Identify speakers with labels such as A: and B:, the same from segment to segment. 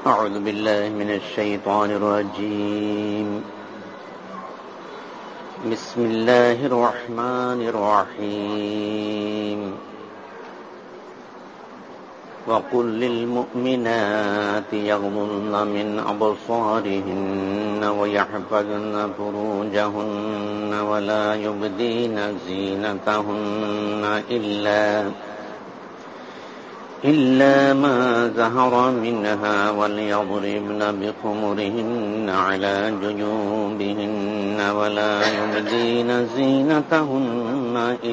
A: أعوذ بالله من الشيطان الرجيم بسم الله الرحمن الرحيم وقل للمؤمنات يغضضن من أبصارهن ويحفظن فروجهن ولا يبدين زينتهن إلا ما ظهر منها وليضربن بخمرهن على جيوبهن ولا يبدين زينتهن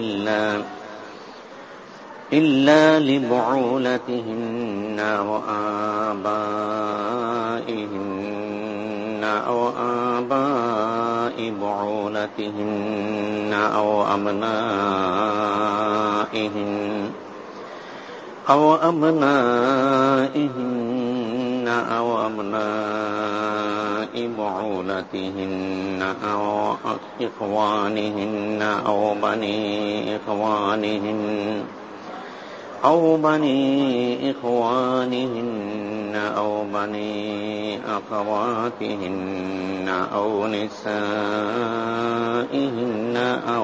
A: إلا لبعولتهن وآبائهن أو بعولتهن أو أبنائهن أو أبناء بعولتهن أو إخوانهن أو بني إخوانهن أو بني أخواتهن أو نسائهن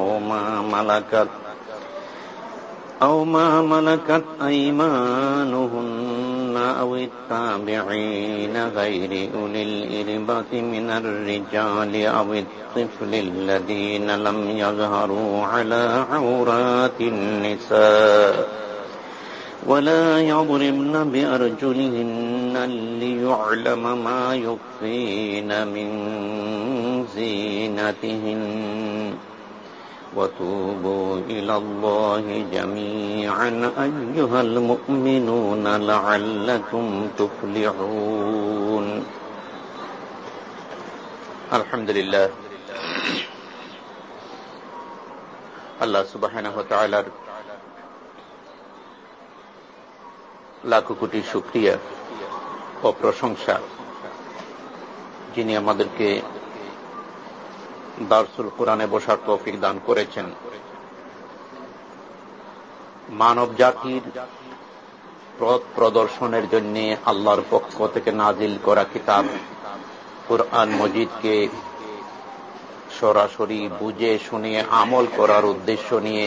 A: أو ما ملكت أيمانهن أو التابعين غير أولي الإربة من الرجال أو الطفل الذين لم يظهروا على عورات النساء ولا يضربن بأرجلهن ليعلم ما يخفين من زينتهن وتوبوا إلى الله جميعا أيها المؤمنون لعلكم تفلحون الحمد لله আল্লাহ সুবহানাহু ওয়া তাআলার লাখো কোটি শুকরিয়া ও প্রশংসা, যিনি আমাদেরকে দারসুল কোরআনে বসার তৌফিক দান করেছেন। মানব জাতির পথ প্রদর্শনের জন্য আল্লাহর পক্ষ থেকে নাজিল করা কিতাব কুরআন মজিদকে সরাসরি বুঝে শুনে আমল করার উদ্দেশ্য নিয়ে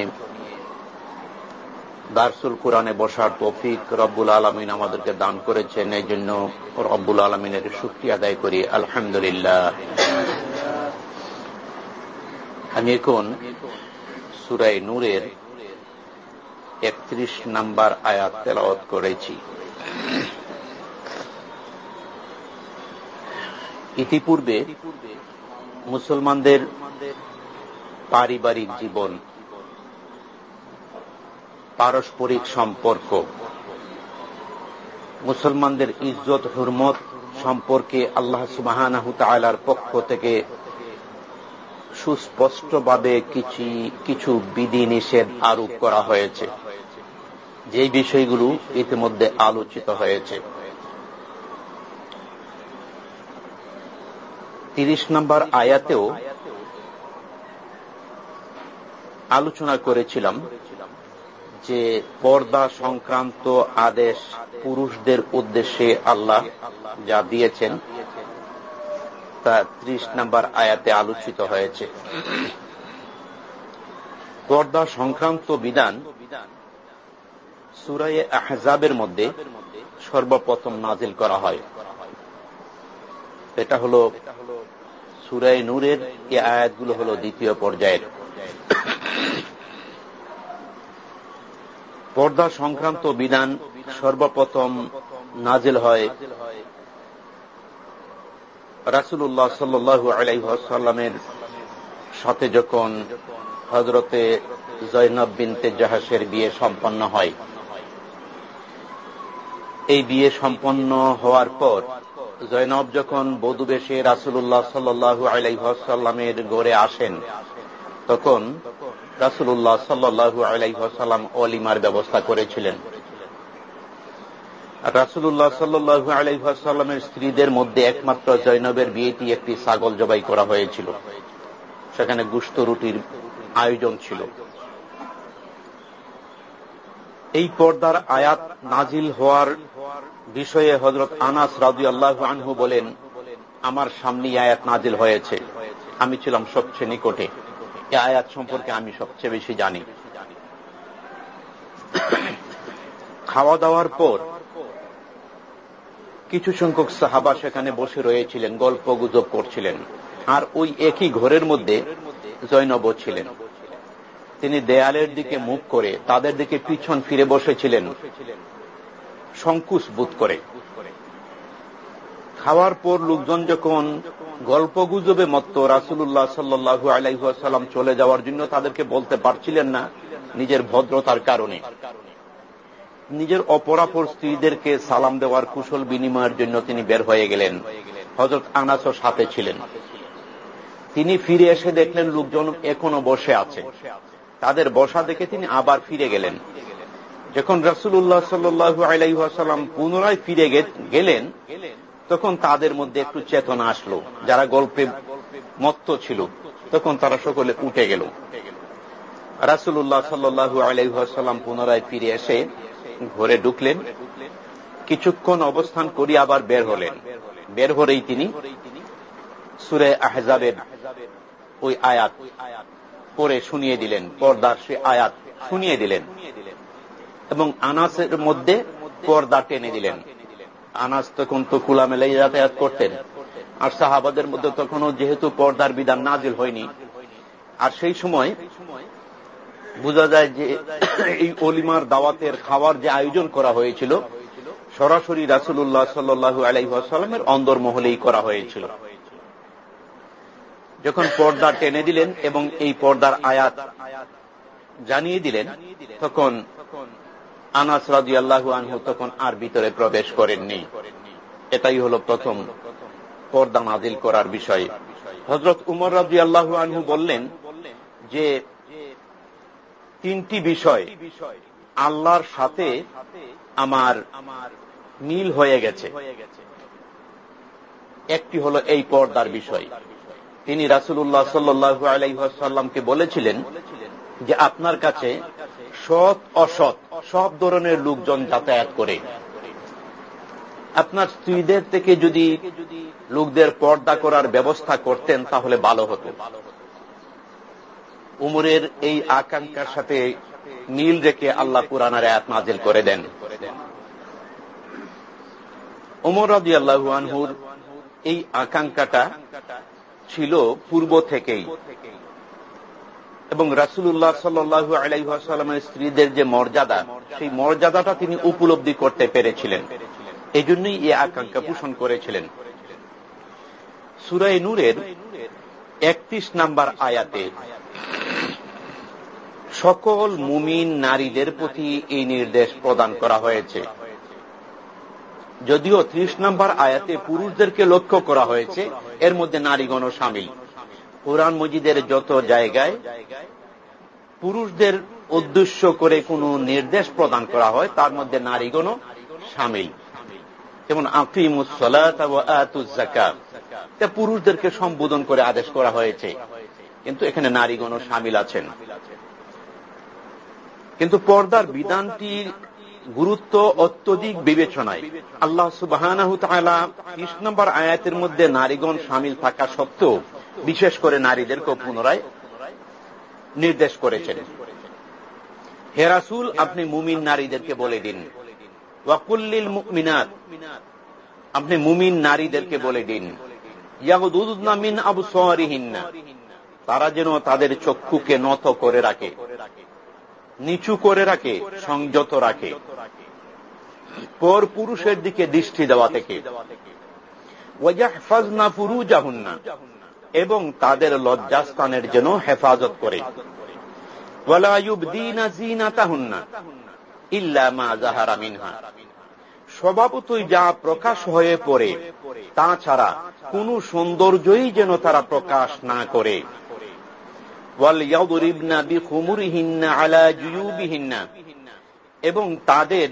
A: দারসুল কোরআনে বসার তৌফিক রব্বুল আলামিন আমাদেরকে দান করেছেন। এই জন্য রব্বুল আলামিনের শুকরিয়া আদায় করি, আলহামদুলিল্লাহ। আমি এখন সূরা নূরের 31 নম্বর আয়াত তেলাওয়াত করেছি। ইতিপূর্বে মুসলমানদের পারিবারিক জীবন, পারস্পরিক সম্পর্ক, মুসলমানদের ইজ্জত হুরমত সম্পর্কে আল্লাহ সুবহানাহু ওয়া তাআলার পক্ষ থেকে সুস্পষ্টভাবে কিছু বিধিনিষেধ আরোপ করা হয়েছে, যে বিষয়গুলো ইতিমধ্যে আলোচিত হয়েছে। 30 নম্বর আয়াতেও আলোচনা করেছিলাম যে পর্দা সংক্রান্ত আদেশ পুরুষদের উদ্দেশ্যে আল্লাহ যা দিয়েছেন তা 30 নম্বর আয়াতে আলোচিত হয়েছে। পর্দা সংক্রান্ত বিধান সূরা আহজাবের মধ্যে সর্বপ্রথম নাজিল করা হয়। এটা হলো সূরা নূরের এই আয়াতগুলো হলো দ্বিতীয় পর্যায়ের। পর্দা সংক্রান্ত বিধান সর্বপ্রথম নাজিল হয় রাসূলুল্লাহ সাল্লাল্লাহু আলাইহি ওয়াসাল্লামের সাথে যখন হযরতে জয়নব বিনতে জাহাশের বিয়ে সম্পন্ন হয়। এই বিয়ে সম্পন্ন হওয়ার পর জয়নব যখন বধূ বেশে রাসূলুল্লাহ সাল্লাল্লাহু আলাইহি ওয়াসাল্লামের ঘরে আসেন, তখন রাসূলুল্লাহ সাল্লাল্লাহু আলাইহি ওয়াসাল্লাম ওলিমার ব্যবস্থা করেছিলেন। রাসূলুল্লাহ সাল্লাল্লাহু আলাইহি ওয়াসাল্লামের স্ত্রীদের মধ্যে একমাত্র জয়নবের বিয়েটি একটি ছাগল জবাই করা হয়েছিল। সেখানে গোশত রুটির আয়োজন ছিল। এই পর্দার আয়াত নাজিল হওয়ার বিষয়ে হযরত আনাস রাদিয়াল্লাহু আনহু বলেন, আমার সামনে আয়াত নাজিল হয়েছে, আমি ছিলাম সবচেয়ে নিকটে, এই আয়াত সম্পর্কে আমি সবচেয়ে বেশি জানি। খাওয়া দাওয়ার পর কিছু সংখ্যক সাহাবা সেখানে বসে রয়েছিলেন, গল্প গুজব করছিলেন। আর ওই একই ঘরের মধ্যে জয়নব ছিলেন। তিনি দেয়ালের দিকে মুখ করে তাদের দিকে পিছন ফিরে বসেছিলেন, সংকোচ বোধ করে। খাওয়ার পর লোকজন যখন গল্প গুজবে মত্ত রাসূলুল্লাহ সাল্লাল্লাহু আলাইহি ওয়াসাল্লাম চলে যাওয়ার জন্য তাদেরকে বলতে পারছিলেন না নিজের ভদ্রতার কারণে। নিজের অপরাপর স্ত্রীদেরকে সালাম দেওয়ার কুশল বিনিময়ের জন্য তিনি বের হয়ে গেলেন। হযরত আনাসও সাথে ছিলেন। তিনি ফিরে এসে দেখলেন লোকজন এখনো বসে আছে। তাদের বসা দেখে তিনি আবার ফিরে গেলেন। যখন রাসূলুল্লাহ সাল্লাল্লাহু আলাইহি ওয়াসাল্লাম পুনরায় ফিরে গেলেন, তখন তাদের মধ্যে একটু চেতনা আসলো। যারা গল্পে মত্ত ছিল তখন তারা সকলে উঠে গেল। রাসূলুল্লাহ সাল্লাল্লাহু আলাইহি ওয়াসাল্লাম পুনরায় ফিরে এসে ঘরে ঢুকলেন, কিছুক্ষণ অবস্থান করি আবার বের হলেন। বের হলেই তিনি সূরা আহজাবের ওই আয়াত পড়ে শুনিয়ে দিলেন, পর্দার সে আয়াত শুনিয়ে দিলেন এবং আনাসের মধ্যে পর্দা টেনে দিলেন। আনাস তখন তো খোলামেলাই যাতায়াত করতেন, আর সাহাবাদের মধ্যে তখনও যেহেতু পর্দার বিধান নাজিল হয়নি, আর সেই সময় বোঝা যায় যে এই অলিমার দাওয়াতের খাওয়ার যে আয়োজন করা হয়েছিল সরাসরি রাসূলুল্লাহ সাল্লাল্লাহু আলাইহি ওয়াসাল্লামের অন্দরমহলেই করা হয়েছিল। যখন পর্দা টেনে দিলেন এবং এই পর্দার আয়াত জানিয়ে দিলেন, তখন আনাস রাদিয়াল্লাহু আনহু তখন আর ভিতরে প্রবেশ করেননি। এটাই হলো প্রথম পর্দা নাজিল করার বিষয়। হযরত উমর রাদিয়াল্লাহু আনহু বললেন যে তিনটি বিষয় আল্লাহর সাথে আমার মিল হয়ে গেছে। একটি হলো এই পর্দার বিষয়। তিনি রাসূলুল্লাহ সাল্লাল্লাহু আলাইহি ওয়াসাল্লামকে বলেছিলেন যে আপনার কাছে সৎ অসৎ সব ধরনের লোকজন যাতায়াত করে, আপনার স্ত্রীদের থেকে যদি লোকদের পর্দা করার ব্যবস্থা করতেন তাহলে ভালো হতো। উমরের এই আকাঙ্ক্ষার সাথে মিল রেখে আল্লাহ কুরআনের আয়াত নাজিল করে দেন। উমর রাদিয়াল্লাহু আনহুর এই আকাঙ্ক্ষাটা ছিল পূর্ব থেকেই, এবং রাসূলুল্লাহ সাল্লাল্লাহু আলাইহি ওয়াসাল্লামের স্ত্রীদের যে মর্যাদা, সেই মর্যাদাটা তিনি উপলব্ধি করতে পেরেছিলেন। এই জন্যই এই আকাঙ্ক্ষা পোষণ করেছিলেন। সূরা নূরের 31 নম্বর আয়াতে সকল মুমিন নারীদের প্রতি এই নির্দেশ প্রদান করা হয়েছে। যদিও 30 নম্বর আয়াতে পুরুষদেরকে লক্ষ্য করা হয়েছে, এর মধ্যে নারীগণও শামিল। কুরআন মজিদের যত জায়গায় পুরুষদের উদ্দেশ্য করে কোনো নির্দেশ প্রদান করা হয় তার মধ্যে নারীগণও শামিল। যেমন আকিমুস সালাতা ওয়া আতুজ যাকাত, তা পুরুষদেরকে সম্বোধন করে আদেশ করা হয়েছে, কিন্তু এখানে নারীগণও শামিল আছেন। কিন্তু পর্দার বিধানটির গুরুত্ব অত্যধিক বিবেচনায় আল্লাহ সুবহানাহু ওয়া তাআলা 30 নম্বর আয়াতের মধ্যে নারীগণ শামিল থাকা সত্ত্বেও বিশেষ করে নারীদেরকে পুনরায় নির্দেশ করেছেন। হে রাসূল, আপনি মুমিন নারীদেরকে বলে দিন, ওয়া কুল্লিল মুমিনাত, আপনি মুমিন নারীদেরকে বলে দিন, ইয়াগুদুদনা মিন আবসারিহিন্না, তারা যেন তাদের চক্ষুকে নত করে রাখে, নিচু করে রাখে, সংযত রাখে পর পুরুষের দিকে দৃষ্টি দেওয়া থেকে, ওয়ায়াহফাজনা ফুরুজাহুন্না, এবং তাদের লজ্জাস্থানের যেন হেফাজত করে, ওয়ালা ইউবদিনা যিনাতাহুন্না ইল্লা মা যাহারা মিনহা, স্বভাবতই যা প্রকাশ হয়ে পড়ে তা ছাড়া কোন সৌন্দর্যই যেন তারা প্রকাশ না করে, ওয়াল ইয়াদরিবনা বিখুমুরিহিন্না আলা জুয়ুবিহিন্না, এবং তাদের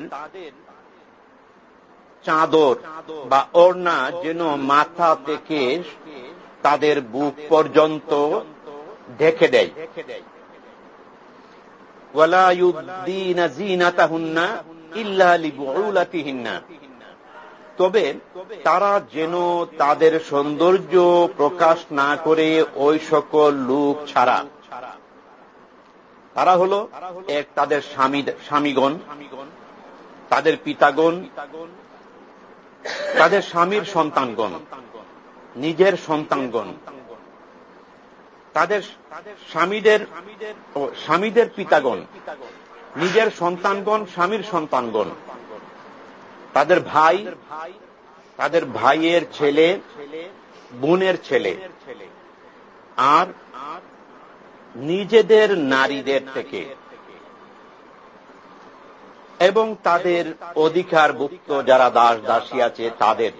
A: চাদর বা ওড়না যেন মাথা থেকে তাদের বুক পর্যন্ত ঢেকে দেয়, ওয়ালা ইউবদিনা যিনাতাহুন্না ইল্লা লিবুউলাতিহিন্না, তবে তারা যেন তাদের সৌন্দর্য প্রকাশ না করে ওই সকল লোক ছাড়া, তারা হল এক তাদের স্বামীগণ, তাদের পিতাগণ, তাদের স্বামীর সন্তানগণ, নিজের সন্তানগণ, তাদের স্বামীদের পিতাগণ, নিজের সন্তানগণ, স্বামীর সন্তানগণ, তাদের ভাই, তাদের ভাইয়ের ছেলে, বোনের ছেলে, আর নিজেদের নারীদের থেকে এবং তাদের অধিকারভুক্ত যারা দাস দাসী আছে তাদের,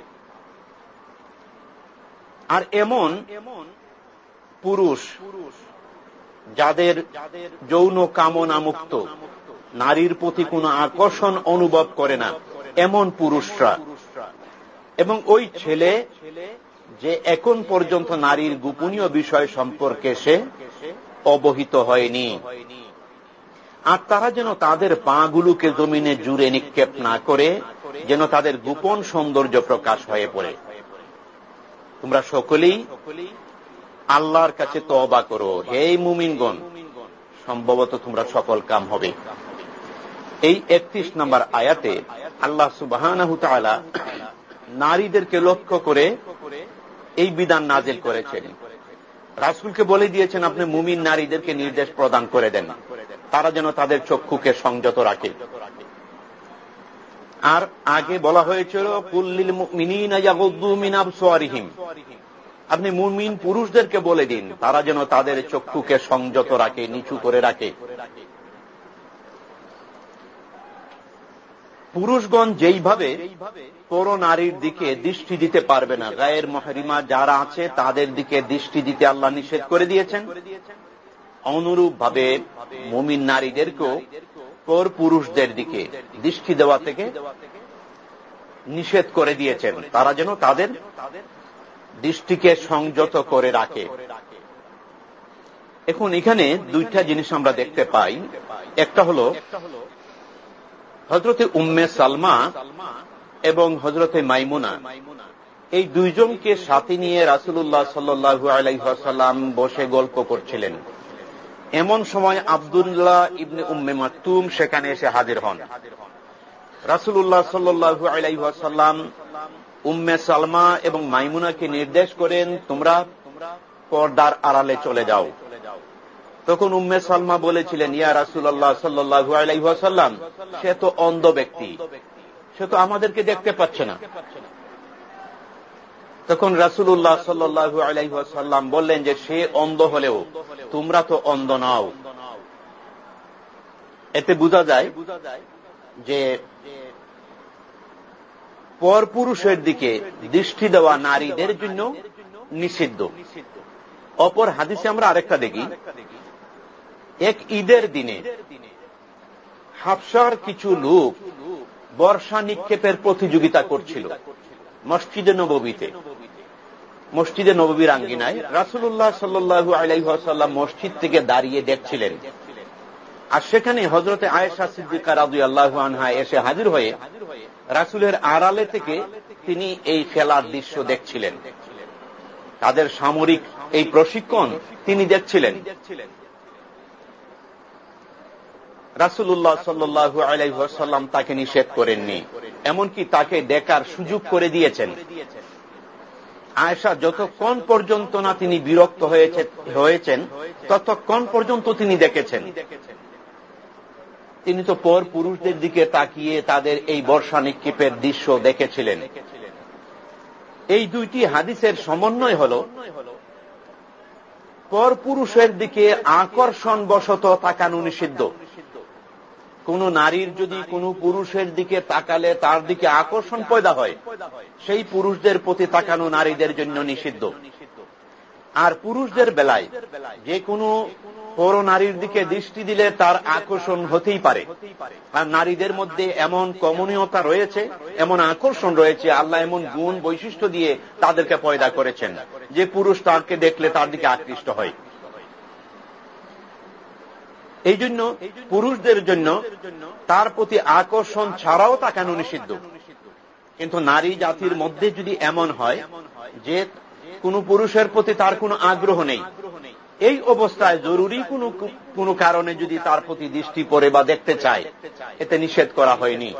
A: আর এমন পুরুষ যাদের যৌন কামনা মুক্ত, নারীর প্রতি কোনো আকর্ষণ অনুভব করে না, এমন পুরুষরা, এবং ওই ছেলে যে এখন পর্যন্ত নারীর গোপনীয় বিষয় সম্পর্কে সে অবহিত হয়নি, আর তারা যেন তাদের পাগুলোকে জমিনে জুড়ে নিক্ষেপ না করে, যেন তাদের গোপন সৌন্দর্য প্রকাশ হয়ে পড়ে। তোমরা সকলেই আল্লাহর কাছে তওবা করো, হে মুমিনগণ, সম্ভবত তোমরা সফল কাম হবে। এই 31 নম্বর আয়াতে আল্লাহ সুবহানাহু ওয়া তাআলা নারীদেরকে লক্ষ্য করে এই বিধান নাজিল করেছেন। রাসূলকে বলে দিয়েছেন, আপনি মুমিন নারীদেরকে নির্দেশ প্রদান করে দেন তারা যেন তাদের চক্ষুকে সংযত রাখে। আর আগে বলা হয়েছিল, কুল্লিল মুমিনিনা ইয়াগুদ্দু মিন আবসারিহিম, আপনি মুমিন পুরুষদেরকে বলে দিন তারা যেন তাদের চক্ষুকে সংযত রাখে, নিচু করে রাখে। পুরুষগণ যেইভাবে পর নারীর দিকে দৃষ্টি দিতে পারবে না, গায়ের মুহরিমা যারা আছে তাদের দিকে দৃষ্টি দিতে আল্লাহ নিষেধ করে দিয়েছেন, অনুরূপ ভাবে মুমিন নারীদেরকেও পর পুরুষদের দিকে দৃষ্টি দেওয়া থেকে নিষেধ করে দিয়েছেন, তারা যেন তাদের দৃষ্টিকে সংযত করে রাখে। এখন এখানে দুইটা জিনিস আমরা দেখতে পাই। একটা হল হযরতে উম্মে সালমা এবং হযরতে মাইমুনা, এই দুইজনকে সাথে নিয়ে রাসূলুল্লাহ সাল্লাল্লাহু আলাইহি ওয়াসাল্লাম বসে গল্প করছিলেন। এমন সময় আব্দুল্লাহ ইবনে উম্মে মাকতুম সেখানে এসে হাজির হন। রাসূলুল্লাহ সাল্লাল্লাহু আলাইহি ওয়াসাল্লাম উম্মে সালমা এবং মাইমুনাকে নির্দেশ করেন, তোমরা পর্দার আড়ালে চলে যাও। তখন উম্মে সালমা বলেছিলেন, ইয়া রাসূলুল্লাহ সাল্লাল্লাহু আলাইহি ওয়াসাল্লাম, সে তো অন্ধ ব্যক্তি, সে তো আমাদেরকে দেখতে পাচ্ছে না। তখন রাসূলুল্লাহ সাল্লাল্লাহু আলাইহি ওয়াসাল্লাম বললেন যে, সে অন্ধ হলেও তোমরা তো অন্ধ নও। এতে বোঝা যায় যে পর পুরুষের দিকে দৃষ্টি দেওয়া নারীদের জন্য নিষিদ্ধ। অপর হাদিসে আমরা আরেকটা দেখি, এক ঈদের দিনে হাবশার কিছু লোক বর্ষা নিক্ষেপের প্রতিযোগিতা করছিল মসজিদে নববীতে। মসজিদে নববীর আঙ্গিনায় রাসূলুল্লাহ সাল্লাল্লাহু আলাইহি ওয়াসাল্লাম মসজিদ থেকে দাঁড়িয়ে দেখছিলেন, আর সেখানে হযরতে আয়েশা সিদ্দিকা রাদিয়াল্লাহু আনহা এসে হাজির হয়ে রাসূলের আড়ালে থেকে তিনি এই খেলার দৃশ্য দেখছিলেন। তাদের সামরিক এই প্রশিক্ষণ তিনি দেখছিলেন। রাসূলুল্লাহ সাল্লাল্লাহু আলাইহি ওয়াসাল্লাম তাকে নিষেধ করেননি, এমনকি তাকে দেখার সুযোগ করে দিয়েছেন। আয়েশা যতক্ষণ পর্যন্ত না তিনি বিরক্ত হয়েছেন ততক্ষণ পর্যন্ত তিনি দেখেছেন। তিনি তো পর পুরুষদের দিকে তাকিয়ে তাদের এই বর্ষা নিক্ষেপের দৃশ্য দেখেছিলেন। এই দুইটি হাদিসের সমন্বয় হল পর পুরুষের দিকে আকর্ষণ বশত তাকানো নিষিদ্ধ। কোন নারীর যদি কোনো পুরুষের দিকে তাকালে তার দিকে আকর্ষণ পয়দা হয়, সেই পুরুষদের প্রতি তাকানো নারীদের জন্য নিষিদ্ধ। আর পুরুষদের বেলায় যে কোনো পর নারীর দিকে দৃষ্টি দিলে তার আকর্ষণ হতেই পারে। আর নারীদের মধ্যে এমন কমনীয়তা রয়েছে, এমন আকর্ষণ রয়েছে, আল্লাহ এমন গুণ বৈশিষ্ট্য দিয়ে তাদেরকে পয়দা করেছেন যে পুরুষ তাকে দেখলে তার দিকে আকৃষ্ট হয়। এই জন্য পুরুষদের জন্য তার প্রতি আকর্ষণ ছাড়াও তাকানো নিষিদ্ধ। কিন্তু নারী জাতির মধ্যে যদি এমন হয় যে কোনো পুরুষের প্রতি তার কোনো আগ্রহ নেই, এই অবস্থায় জরুরি কোনো কারণে যদি তার প্রতি দৃষ্টি পড়ে বা দেখতে চায়, এতে নিষেধ করা হয়নি।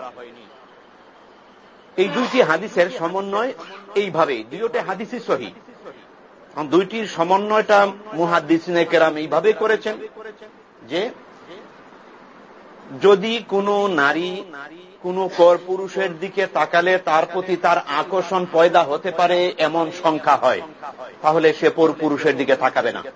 A: এই দুইটি হাদিসের সমন্বয় এইভাবে, দুইটি হাদিসই সহিহ, দুইটির সমন্বয়টা মুহাদ্দিসিনে কেরাম এইভাবে করেছেন যে যদি কোনো নারী কোনো পর পুরুষের দিকে তাকালে তার প্রতি তার আকর্ষণ পয়দা হতে পারে এমন সংখ্যা হয়, তাহলে সে পর পুরুষের দিকে তাকাবে না।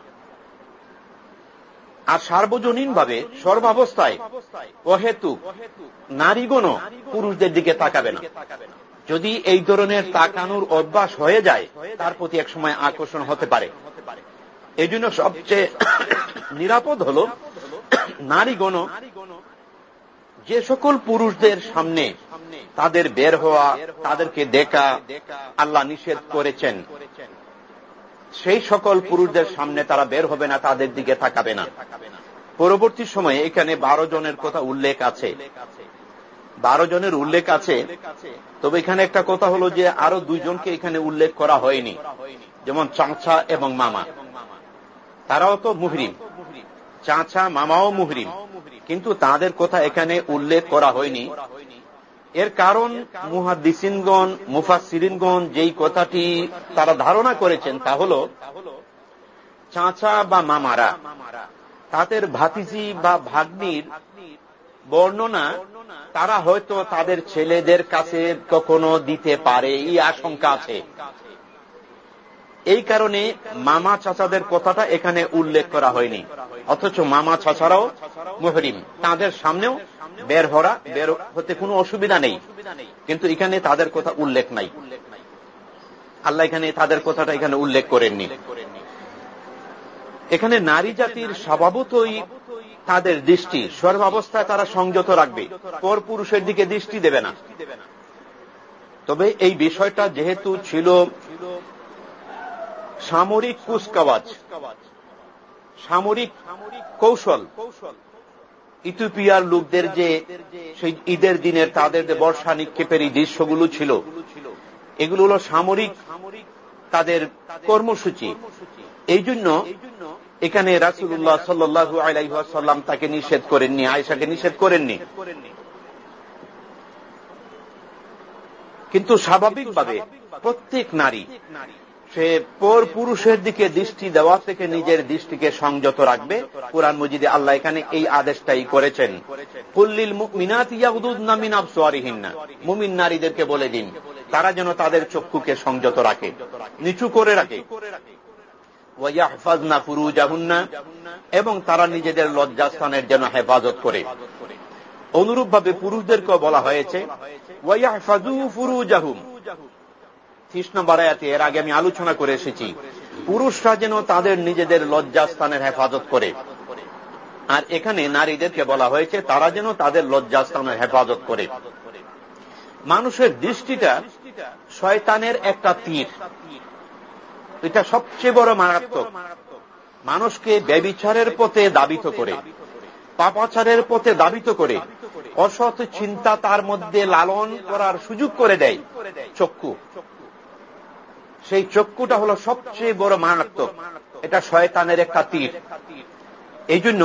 A: আর সার্বজনীনভাবে সর্বাবস্থায় অহেতুক নারীগণও পুরুষদের দিকে তাকাবে না। যদি এই ধরনের তাকানোর অভ্যাস হয়ে যায়, তার প্রতি এক সময় আকর্ষণ হতে পারে। এই জন্য সবচেয়ে নিরাপদ হল নারীগণ যে সকল পুরুষদের সামনে তাদের বের হওয়া, তাদেরকে দেখা আল্লাহ নিষেধ করেছেন, সেই সকল পুরুষদের সামনে তারা বের হবে না, তাদের দিকে তাকাবে না। পরবর্তী সময়ে এখানে 12 জনের কথা উল্লেখ আছে, 12 জনের উল্লেখ আছে। তবে এখানে একটা কথা হলো যে আরো 2 জনকে এখানে উল্লেখ করা হয়নি, যেমন চাচা এবং মামা, তারাও তো মুহরিম, চাচা মামাও মুহরিম, কিন্তু তাদের কথা এখানে উল্লেখ করা হয়নি। এর কারণ মুহাদ্দিসিনগণ, মুফাসসিরিনগণ যেই কথাটি তারা ধারণা করেছেন তা হল চাচা বা মামারা তাদের ভাতিজি বা ভাগ্নির বর্ণনা তারা হয়তো তাদের ছেলেদের কাছে কখনো দিতে পারে, এই আশঙ্কা আছে। এই কারণে মামা চাচাদের কথাটা এখানে উল্লেখ করা হয়নি, অথচ মামা চাচারাও মুহরিম, তাদের সামনেও বের হতে কোনো অসুবিধা নেই, কিন্তু এখানে তাদের কথা উল্লেখ নাই। আল্লাহ এখানে তাদের কথাটা এখানে উল্লেখ করেননি। এখানে নারী জাতির স্বভাবতই তাদের দৃষ্টি সর্বাবস্থায় তারা সংযত রাখবে, পর পুরুষের দিকে দৃষ্টি দেবে না। তবে এই বিষয়টা যেহেতু ছিল সামরিক কুচকাওয়াজ, সামরিক কৌশল, ইথিওপিয়ার লোকদের যে সেই ঈদের দিনের তাদের যে বর্ষা নিক্ষেপের এই দৃশ্যগুলো ছিল, এগুলো হল সামরিক তাদের কর্মসূচি। এই জন্য এখানে রাসূলুল্লাহ সাল্লাল্লাহু আলাইহি ওয়াসাল্লাম তাকে নিষেধ করেননি, আয়েশাকে নিষেধ করেননি। কিন্তু স্বাভাবিকভাবে প্রত্যেক নারী সে পর পুরুষের দিকে দৃষ্টি দেওয়া থেকে নিজের দৃষ্টিকে সংযত রাখবে। কুরআন মজিদে আল্লাহ এখানে এই আদেশটাই করেছেন, কুল্লিল মুমিনাতি ইয়াগুদুদনা মিন আবসারিহিন্না, মুমিন নারীদেরকে বলে দিন তারা যেন তাদের চক্ষুকে সংযত রাখে, নিচু করে রাখে, ওয়া ইয়াহফাজনা ফুরুজাহুন্না, এবং তারা নিজেদের লজ্জাস্থানের যেন হেফাজত করে। অনুরূপভাবে পুরুষদেরকে বলা হয়েছে ওয়া ইয়াহফাজু ফুরুজাহুম, 30 নম্বর আয়াতে, এর আগে আমি আলোচনা করে এসেছি, পুরুষরা যেন তাদের নিজেদের লজ্জাস্থানের হেফাজত করে। আর এখানে নারীদেরকে বলা হয়েছে তারা যেন তাদের লজ্জাস্থানের হেফাজত করে। মানুষের দৃষ্টিটা শয়তানের একটা তীর, এটা সবচেয়ে বড় মারাত্মক। মানুষকে ব্যভিচারের পথে দাবিত করে, পাপাচারের পথে দাবিত করে, অসৎ চিন্তা তার মধ্যে লালন করার সুযোগ করে দেয় চক্ষু। সেই চক্ষুটা হলো সবচেয়ে বড় মারাত্মক, এটা শয়তানের একটা তীর। এই জন্য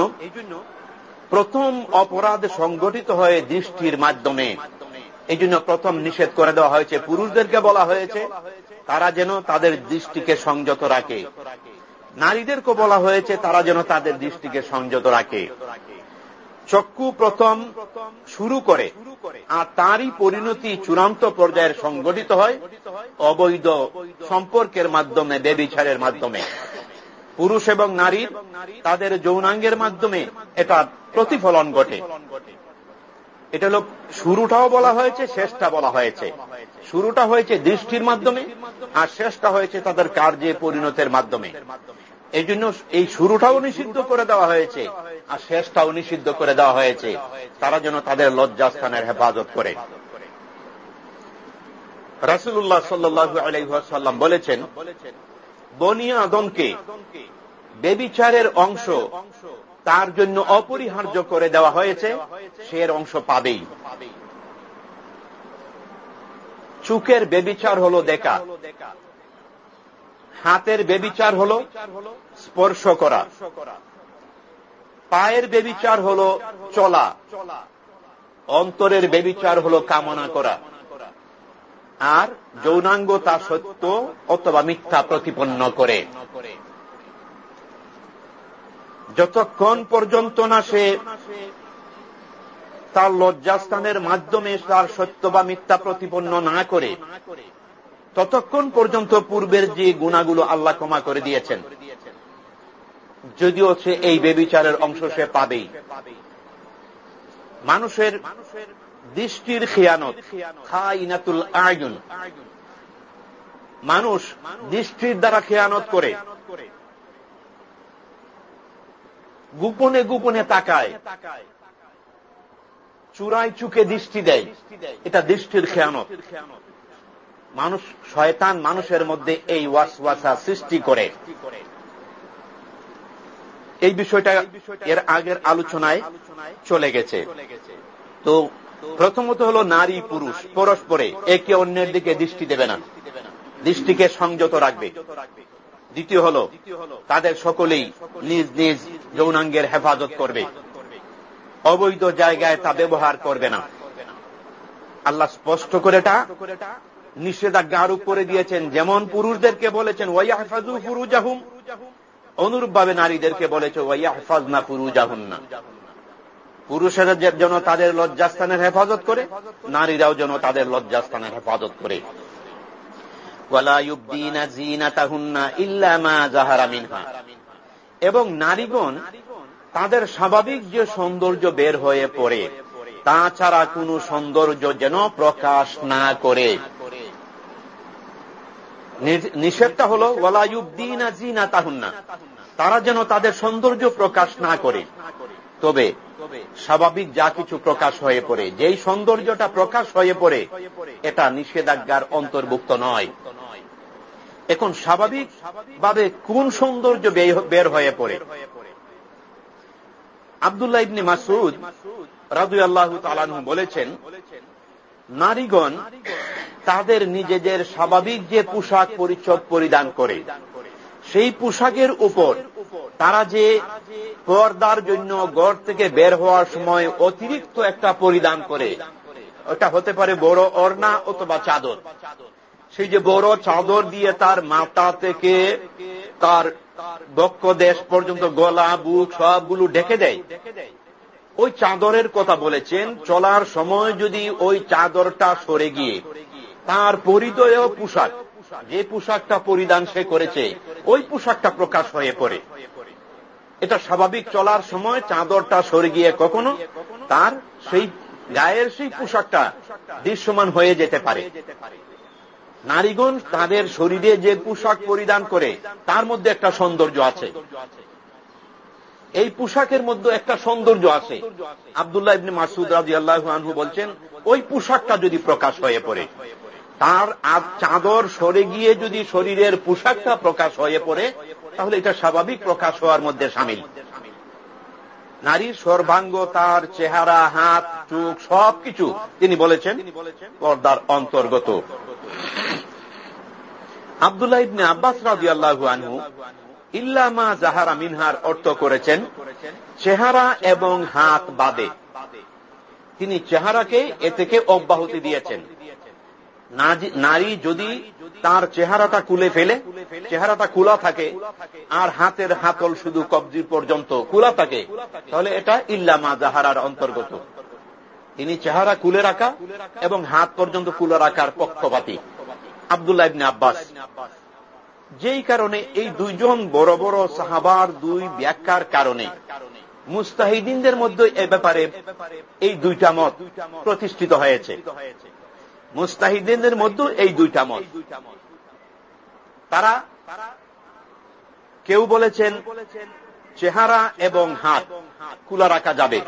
A: প্রথম অপরাধ সংগঠিত হয় দৃষ্টির মাধ্যমে। এই জন্য প্রথম নিষেধ করে দেওয়া হয়েছে, পুরুষদেরকে বলা হয়েছে তারা যেন তাদের দৃষ্টিকে সংযত রাখে, নারীদেরকে বলা হয়েছে তারা যেন তাদের দৃষ্টিকে সংযত রাখে। চক্ষু প্রথম শুরু করে, আর তারই পরিণতি চূড়ান্ত পর্যায়ের সংগঠিত হয় অবৈধ সম্পর্কের মাধ্যমে, ব্যভিচারের মাধ্যমে। পুরুষ এবং নারীর তাদের যৌনাঙ্গের মাধ্যমে এটা প্রতিফলন ঘটে। এটা হল শুরুটাও বলা হয়েছে, শেষটা বলা হয়েছে। শুরুটা হয়েছে দৃষ্টির মাধ্যমে, আর শেষটা হয়েছে তাদের কার্যে পরিণতের মাধ্যমে। এই জন্য এই শুরুটাও নিষিদ্ধ করে দেওয়া হয়েছে, আর শেষটাও নিষিদ্ধ করে দেওয়া হয়েছে, তারা যেন তাদের লজ্জাস্থানের হেফাজত করে। রাসূলুল্লাহ সাল্লাল্লাহু আলাইহি ওয়াসাল্লাম বলেছেন, বনি আদমকে ব্যভিচারের অংশ তার জন্য অপরিহার্য করে দেওয়া হয়েছে, সে এর অংশ পাবেই। চোখের বেবিচার হলো দেখা, হাতের বেবিচার হলো স্পর্শ করা, পায়ের বেবিচার হলো চলা, অন্তরের বেবিচার হলো কামনা করা, আর যৌনাঙ্গ তা সত্য অথবা মিথ্যা প্রতিপন্ন করে। যতক্ষণ পর্যন্ত না সে তার লজ্জাস্থানের মাধ্যমে তার সত্য বা মিথ্যা প্রতিপন্ন না করে, ততক্ষণ পর্যন্ত পূর্বের যে গুনাহগুলো আল্লাহ ক্ষমা করে দিয়েছেন, যদিও সে এই বেবিচারের অংশ সে পাবেই। মানুষের দৃষ্টির খিয়ানত, খাইনাতুল আয়ুন, মানুষ দৃষ্টির দ্বারা খেয়ানত করে, গোপনে গোপনে তাকায়, চূড়ায় চুকে দৃষ্টি দেয়, এটা দৃষ্টির খেয়ানত। মানুষ, শয়তান মানুষের মধ্যে এই ওয়াসওয়াসা সৃষ্টি করে। এই বিষয়টা এর আগের আলোচনায় চলে গেছে। তো প্রথমত হলো নারী পুরুষ পরস্পরে একে অন্যের দিকে দৃষ্টি দেবে না, দৃষ্টিকে সংযত রাখবে। দ্বিতীয় হলো তাদের সকলেই নিজ নিজ যৌনাঙ্গের হেফাজত করবে, অবৈধ জায়গায় তা ব্যবহার করবে না। আল্লাহ স্পষ্ট করে এটা নিষেধাজ্ঞা আরোপ করে দিয়েছেন। যেমন পুরুষদেরকে বলেছেন ওয়াইয়াহফাজু ফুরুজাহুম, অনুরূপভাবে নারীদেরকে বলেছে ওয়াইয়াহফাজনা ফুরুজাহুন্না। পুরুষেরা যেন তাদের লজ্জাস্থানের হেফাজত করে, নারীরাও যেন তাদের লজ্জাস্থানের হেফাজত করে। ওয়ালা ইউবদিনা যিনাতাহুন্না ইল্লা মা যাহারা মিনহা, এবং নারীগণ তাদের স্বাভাবিক যে সৌন্দর্য বের হয়ে পড়ে তাছাড়া কোনো সৌন্দর্য যেন প্রকাশ না করে। নিষেধটা হলো ওয়ালা ইউবদিনা যিনাতাহুন্না, তারা যেন তাদের সৌন্দর্য প্রকাশ না করে। তবে স্বাভাবিক যা কিছু প্রকাশ হয়ে পড়ে, যেই সৌন্দর্যটা প্রকাশ হয়ে পড়ে, এটা নিষেধাজ্ঞার অন্তর্ভুক্ত নয়। এখন স্বাভাবিক ভাবে কোন সৌন্দর্য বের হয়ে পড়ে? আব্দুল্লাহ ইবনে মাসউদ রাদিয়াল্লাহু তাআলা আনহু বলেছেন, নারীগণ তাদের নিজেদের স্বাভাবিক যে পোশাক পরিচ্ছদ পরিধান করে, সেই পোশাকের উপর তারা যে পর্দার জন্য ঘর থেকে বের হওয়ার সময় অতিরিক্ত একটা পরিধান করে, ওটা হতে পারে বড় ওড়না অথবা চাদর। সেই যে বড় চাদর দিয়ে তার মাথা থেকে তার বক্ষ দেশ পর্যন্ত গলা বুক সবগুলো ঢেকে দেয়, ওই চাদরের কথা বলেছেন। চলার সময় যদি ওই চাদরটা সরে গিয়ে তার পরিধেয় পোশাক, যে পোশাকটা পরিধান সে করেছে, ওই পোশাকটা প্রকাশ হয়ে পড়ে, এটা স্বাভাবিক চলার সময় চাদরটা সরে গিয়ে কখনো তার সেই গায়ের সেই পোশাকটা দৃশ্যমান হয়ে যেতে পারে। নারীগণ তাদের শরীরে যে পোশাক পরিধান করে তার মধ্যে একটা সৌন্দর্য আছে, এই পোশাকের মধ্যে একটা সৌন্দর্য আছে। আব্দুল্লাহ ইবনে মাসউদ রাদিয়াল্লাহু আনহু বলছেন, ওই পোশাকটা যদি প্রকাশ হয়ে পড়ে, তার চাদর সরে গিয়ে যদি শরীরের পোশাকটা প্রকাশ হয়ে পড়ে, তাহলে এটা স্বাভাবিক প্রকাশ হওয়ার মধ্যে শামিল। নারীর সর্বাঙ্গ, তার চেহারা, হাত, চোখ সবকিছু তিনি বলেছেন পর্দার অন্তর্গত। আব্দুল্লাহ ইবনে আব্বাস রাদিয়াল্লাহু আনহু ইল্লা মা যাহারা মিনহার অর্থ করেছেন চেহারা এবং হাত বাদে। তিনি চেহারাকে এ থেকে অব্যাহতি দিয়েছেন। নারী যদি তার চেহারাটা খুলে ফেলে, চেহারাটা খোলা থাকে আর হাতের হাতল শুধু কবজি পর্যন্ত খোলা থাকে, তাহলে এটা ইল্লা মা যাহারার অন্তর্গত। তিনি চেহারা খুলে রাখা এবং হাত পর্যন্ত খোলা রাখার পক্ষপাতী আব্দুল্লাহ ইবনে আব্বাস। যেই কারণে এই দুইজন বড় বড় সাহাবার দুই ব্যাখ্যার কারণে মুস্তাহিদিনদের মধ্যে এ ব্যাপারে এই দুইটা মত প্রতিষ্ঠিত হয়েছে। মুস্তাহিদিনদের মধ্যে এই দুইটা মত। তারা কেউ বলেছেন চেহারা এবং হাত খোলা রাখা যাবে,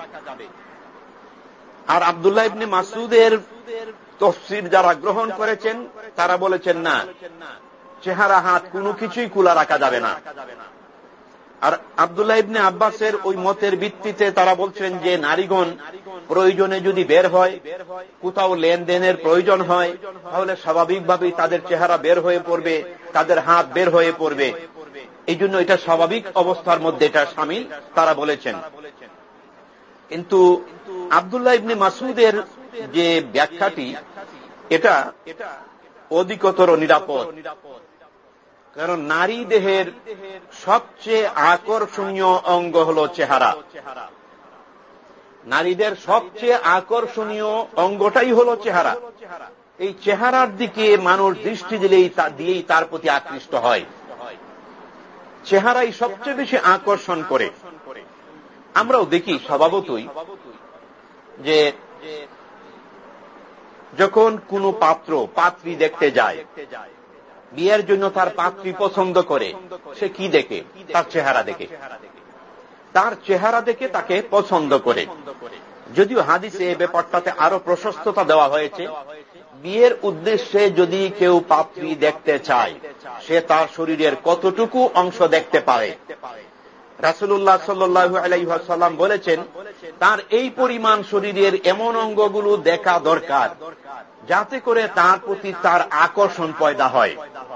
A: আর আব্দুল্লাহ ইবনে মাসউদের তাফসীর যারা গ্রহণ করেছেন তারা বলেছেন না, চেহারা হাত কোনো কিছুই খোলা রাখা যাবে না। আর আব্দুল্লাহ ইবনে আব্বাসের ওই মতের ভিত্তিতে তারা বলছেন যে নারীগণ প্রয়োজনে যদি বের হয়, কোথাও লেনদেনের প্রয়োজন হয়, তাহলে স্বাভাবিকভাবেই তাদের চেহারা বের হয়ে পড়বে, তাদের হাত বের হয়ে পড়বে। এই জন্য এটা স্বাভাবিক অবস্থার মধ্যে এটা শামিল তারা বলেছেন। কিন্তু আব্দুল্লাহ ইবনে মাসউদের যে ব্যাখ্যাটি এটা অধিকতর নিরাপদ। কারণ নারী দেহের সবচেয়ে আকর্ষণীয় অঙ্গ হল চেহারা। নারীদের সবচেয়ে আকর্ষণীয় অঙ্গটাই হল চেহারা। এই চেহারার দিকে মানুষ দৃষ্টি দিলেই তার প্রতি আকৃষ্ট হয়। চেহারাই সবচেয়ে বেশি আকর্ষণ করে। আমরাও দেখি স্বভাবতই যে যখন কোনো পাত্রী দেখতে যায়, বিয়ের জন্য তার পাত্রী পছন্দ করে, সে কি দেখে? তার চেহারা দেখে। তার চেহারা দেখে তাকে পছন্দ করে। যদিও হাদিসে এই ব্যাপারটাতে আরো প্রশস্ততা দেওয়া হয়েছে। বিয়ের উদ্দেশ্যে যদি কেউ পাত্রী দেখতে চায়, সে তার শরীরের কতটুকু অংশ দেখতে পারে। রাসূলুল্লাহ সাল্লাল্লাহু আলাইহি ওয়াসাল্লাম বলেছেন, তার এই পরিমাণ শরীরের এমন অঙ্গগুলো দেখা দরকার যাতে করে তার প্রতি তার আকর্ষণ পয়দা হয়।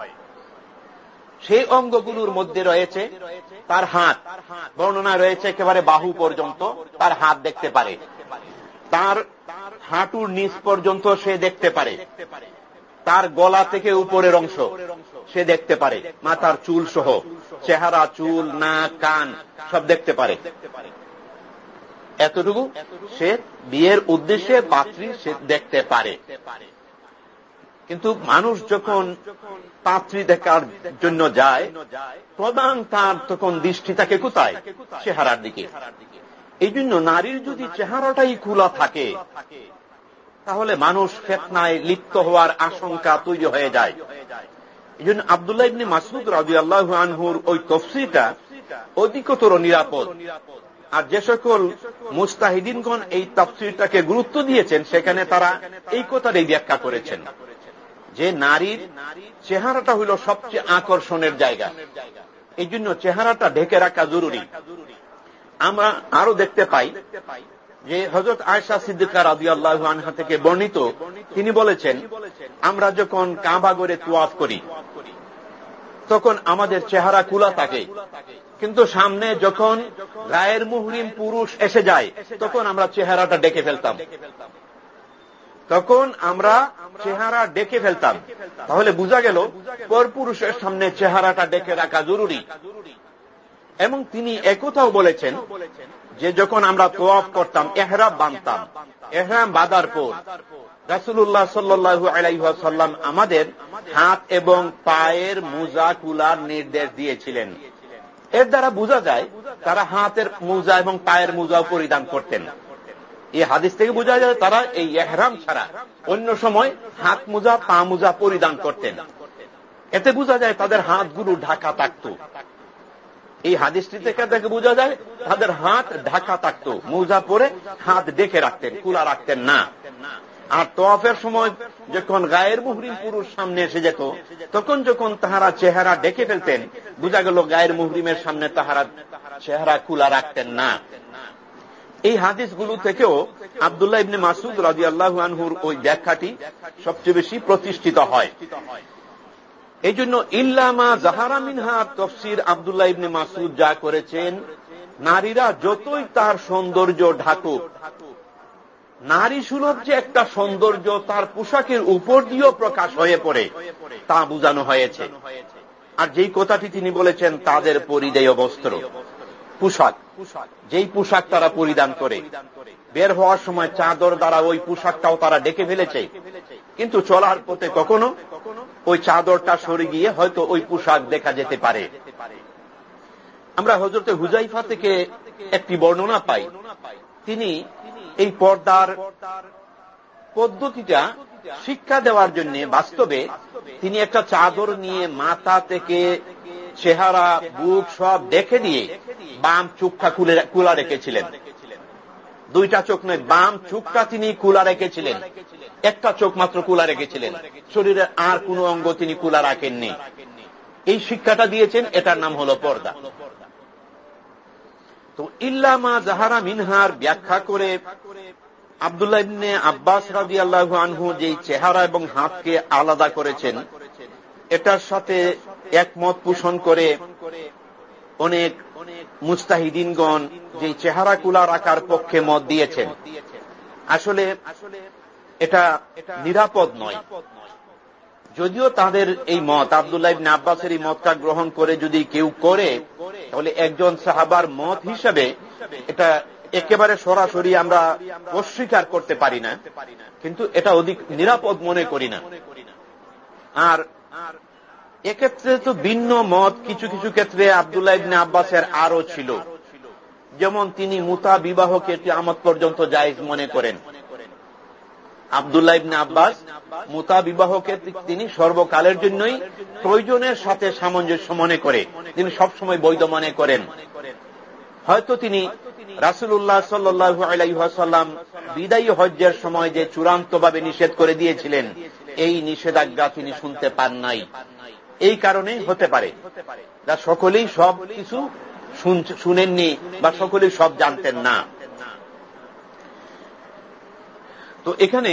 A: সেই অঙ্গগুলোর মধ্যে রয়েছে তার হাত। বর্ণনা রয়েছে একেবারে বাহু পর্যন্ত তার হাত দেখতে পারে, তার হাঁটুর নিচ পর্যন্ত সে দেখতে পারে, তার গলা থেকে উপরের অংশ সে দেখতে পারে, মাথার চুল সহ চেহারা, চুল, নাক, কান সব দেখতে পারে। এতটুকু সে বিয়ের উদ্দেশ্যে পাত্রী সে দেখতে পারে। কিন্তু মানুষ যখন পাত্রী দেখার জন্য যায়, প্রধান তার তখন দৃষ্টি থাকে কোথায়? চেহারার দিকে। এই জন্য নারীর যদি চেহারাটাই খোলা থাকে, তাহলে মানুষ ফিতনায় লিপ্ত হওয়ার আশঙ্কা তৈরি হয়ে যায়। এই জন্য আব্দুল্লাহ ইবনে মাসউদ রাদিয়াল্লাহু আনহুর ওই তাফসীরটা অধিকতর নিরাপদ। আর যে সকল মুজতাহিদিনগণ এই তাফসীরটাকে গুরুত্ব দিয়েছেন, সেখানে তারা এই কথাটাই ব্যাখ্যা করেছেন যে নারীর চেহারাটা হইল সবচেয়ে আকর্ষণের জায়গা। এই জন্য চেহারাটা ঢেকে রাখা জরুরি। আমরা আরো দেখতে পাই যে হযরত আয়েশা সিদ্দিকা রাদিয়াল্লাহু আনহা থেকে বর্ণিত, তিনি বলেছেন, আমরা যখন কাবা ঘরে তাওয়াফ করি তখন আমাদের চেহারা খোলা থাকে, কিন্তু সামনে যখন গায়ের মুহরিম পুরুষ এসে যায় তখন আমরা চেহারাটা ঢেকে ফেলতাম। তাহলে বোঝা গেল পরপুরুষের সামনে চেহারাটা ঢেকে রাখা জরুরি। এবং তিনি একথাও বলেছেন যে যখন আমরা তাওয়াফ করতাম, ইহরাম বাঁধতাম, ইহরাম বাঁধার পর রাসূলুল্লাহ সাল্লাল্লাহু আলাইহি ওয়াসাল্লাম আমাদের হাত এবং পায়ের মোজা খোলার নির্দেশ দিয়েছিলেন। এর দ্বারা বোঝা যায় তারা হাতের মোজা এবং পায়ের মোজাও পরিধান করতেন। এই হাদিস থেকে বোঝা যায় তারা এই ইহরাম ছাড়া অন্য সময় হাত মোজা, পা মোজা পরিধান করতেন। এতে বোঝা যায় তাদের হাতগুলো ঢাকা থাকত। এই হাদিসটি থেকে বোঝা যায় তাদের হাত ঢাকা থাকত, মোজা পরে হাত ঢেকে রাখতেন, খোলা রাখতেন না। আর তাওয়াফের সময় যখন গায়ের মুহরিম পুরুষ সামনে এসে যেত, তখন যখন তাহারা চেহারা ঢেকে ফেলতেন, বোঝা গেল গায়ের মুহরিমের সামনে তাহারা চেহারা খোলা রাখতেন না। এই হাদিসগুলো থেকেও আব্দুল্লাহ ইবনে মাসউদ রাদিয়াল্লাহু আনহুর ওই ব্যাখ্যাটি সবচেয়ে বেশি প্রতিষ্ঠিত হয়। এই জন্য ইল্লামা জাহারা মিনহা তাফসীর আব্দুল্লাহ ইবনে মাসউদ যা করেছেন, নারীরা যতই তার সৌন্দর্য ঢাকুক, নারী সুলভ যে একটা সৌন্দর্য তার পোশাকের উপর দিয়েও প্রকাশ হয়ে পড়ে, তা বোঝানো হয়েছে। আর যেই কথাটি তিনি বলেছেন, তাদের পরিধেয় বস্ত্র, পোশাক, যেই পোশাক তারা পরিধান করে, বের হওয়ার সময় চাদর দ্বারা ওই পোশাকটাও তারা ঢেকে ফেলেছে, কিন্তু চলার পথে কখনো ওই চাদরটা সরে গিয়ে হয়তো ওই পোশাক দেখা যেতে পারে। আমরা হযরতে হুযায়ফা থেকে একটি বর্ণনা পাই, তিনি এই পর্দার পদ্ধতিটা শিক্ষা দেওয়ার জন্য বাস্তবে তিনি একটা চাদর নিয়ে মাথা থেকে চেহারা, বুক সব দেখে দিয়ে বাম চোখটা খোলা রেখেছিলেন। দুইটা চোখ নয়, বাম চোখটা তিনি খোলা রেখেছিলেন, একটা চোখ মাত্র খোলা রেখেছিলেন, শরীরের আর কোনো অঙ্গ তিনি খোলা রাখেননি। এই শিক্ষাটা দিয়েছেন, এটার নাম হলো পর্দা। তো ইল্লা মা জাহারা মিনহার ব্যাখ্যা করে আব্দুল্লাহ ইবনে আব্বাস রাদিয়াল্লাহু আনহু যেই চেহারা এবং হাতকে আলাদা করেছেন, এটার সাথে একমত পোষণ করে অনেক মুজতাহিদিনগণ যে চেহারা কুলা রাখার পক্ষে মত দিয়েছেন। আসলে এটা নিরাপদ নয়। যদিও তাদের এই মত, আব্দুল্লাহ ইবনে আব্বাসের এই মতটা গ্রহণ করে যদি কেউ করে, তাহলে একজন সাহাবার মত হিসেবে এটা একেবারে সরাসরি আমরা অস্বীকার করতে পারি না, কিন্তু এটা অধিক নিরাপদ মনে করি না। আর এক্ষেত্রে তো ভিন্ন মত কিছু কিছু ক্ষেত্রে আব্দুল্লাহ ইবনে আব্বাসের আরো ছিল, যেমন তিনি মুতা বিবাহকে কিয়ামত পর্যন্ত জায়েজ মনে করেন। আব্দুল্লাহ ইবনে আব্বাস মুতা বিবাহকে তিনি সর্বকালের জন্যই প্রয়োজনের সাথে সামঞ্জস্য মনে করে তিনি সবসময় বৈধ মনে করেন। হয়তো তিনি রাসূলুল্লাহ সাল্লাল্লাহু আলাইহি ওয়াসাল্লাম বিদায়ী হজ্জের সময় যে চূড়ান্তভাবে নিষেধ করে দিয়েছিলেন, এই নিষেধাজ্ঞা তিনি শুনতে পান নাই। এই কারণেই হতে পারে যা সকলেই সব কিছু শুনেননি বা সকলেই সব জানতেন না। তো এখানে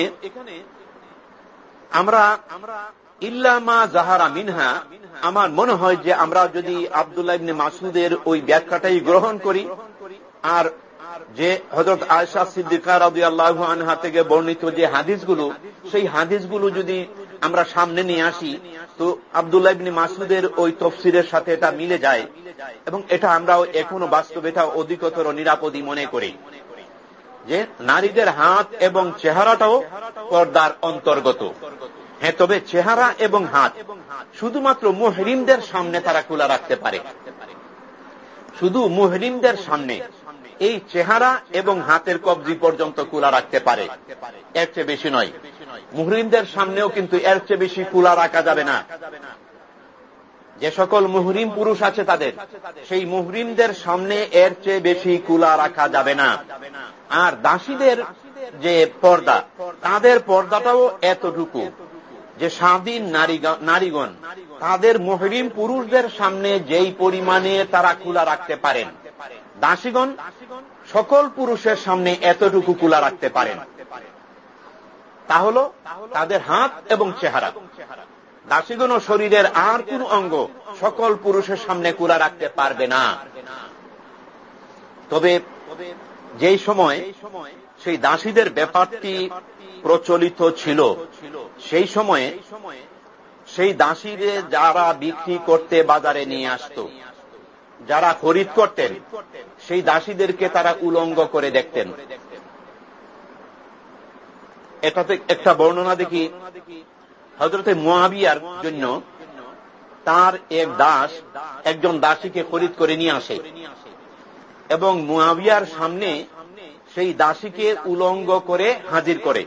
A: আমরা ইল্লা মা জাহারা মিনহা, আমার মনে হয় যে আমরা যদি আব্দুল্লাহ ইবনে মাসউদের ওই ব্যাখ্যাটাই গ্রহণ করি, আর যে হযরত আয়েশা সিদ্দিকা রাদিয়াল্লাহু আনহা থেকে বর্ণিত যে হাদিসগুলো, সেই হাদিসগুলো যদি আমরা সামনে নিয়ে আসি, তো আব্দুল্লাহ ইবনে মাসউদের ওই তাফসীরের সাথে এটা মিলে যায়, এবং এটা আমরাও এখনো বাস্তবে এটা অধিকতর নিরাপদই মনে করি যে নারীদের হাত এবং চেহারাটাও পর্দার অন্তর্গত। হ্যাঁ, তবে চেহারা এবং হাত শুধুমাত্র মুহরিমদের সামনে তারা খোলা রাখতে পারে। শুধু মুহরিমদের সামনে এই চেহারা এবং হাতের কবজি পর্যন্ত খোলা রাখতে পারে, এর চেয়ে বেশি নয়। মুহরিমদের সামনেও কিন্তু এর চেয়ে বেশি খোলা রাখা যাবে না। যে সকল মুহরিম পুরুষ আছে তাদের, সেই মুহরিমদের সামনে এর চেয়ে বেশি খোলা রাখা যাবে না। আর দাসীদের যে পর্দা, তাদের পর্দাটাও এতটুকু যে স্বাধীন নারীগণ তাদের মুহরিম পুরুষদের সামনে যেই পরিমাণে তারা খোলা রাখতে পারেন, দাসীগণ সকল পুরুষের সামনে এতটুকু খোলা রাখতে পারেন। তা হলো তাদের হাত এবং চেহারা। দাসীগণ ও শরীরের আর কোন অঙ্গ সকল পুরুষের সামনে খোলা রাখতে পারবে না। তবে যেই সময় সেই দাসীদের ব্যাপারটি প্রচলিত ছিল, সেই সময়ে সেই দাসীদের যারা বিক্রি করতে বাজারে নিয়ে আসত, যারা খরিদ করতেন, সেই দাসীদেরকে তারা উলঙ্গ করে দেখতেন। এটাতে একটা বর্ণনা দেখি, হযরতে মুআবিয়ার জন্য তার এক দাস একজন দাসীকে খরিদ করে নিয়ে আসে এবং মুআবিয়ার সামনে সেই দাসীকে উলঙ্গ করে হাজির করে।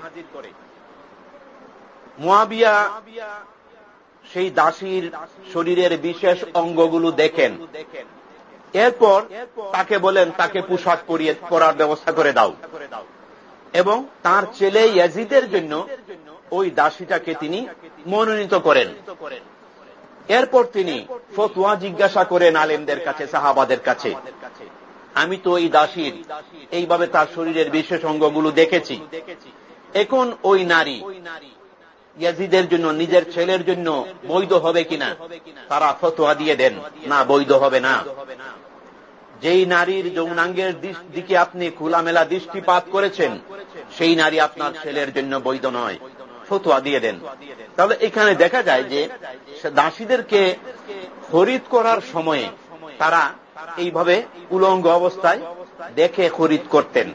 A: মুআবিয়া সেই দাসীর শরীরের বিশেষ অঙ্গগুলো দেখেন, এরপর তাকে বলেন তাকে পোশাক পরার ব্যবস্থা করে দাও, এবং তার ছেলে ইয়াজিদের জন্য ওই দাসীটাকে তিনি মনোনীত করেন। এরপর তিনি ফতোয়া জিজ্ঞাসা করেন আলেমদের কাছে, সাহাবাদের কাছে, আমি তো ওই দাসীর এইভাবে তার শরীরের বিশেষ অঙ্গগুলো দেখেছি, এখন ওই নারী ইয়াজিদের জন্য, নিজের ছেলের জন্য বৈধ হবে কিনা? তারা ফতোয়া দিয়ে দেন, না, বৈধ হবে না। যেই নারীর যৌনাঙ্গের দিকে আপনি খোলামেলা দৃষ্টিপাত করেছেন, সেই নারী আপনার ছেলের জন্য বৈধ নয়, ফতোয়া দিয়ে দেন। তাহলে এখানে দেখা যায় যে দাসীদেরকে খরিদ করার সময়ে তারা এইভাবে উলঙ্গ অবস্থায় দেখে খরিদ করতেন,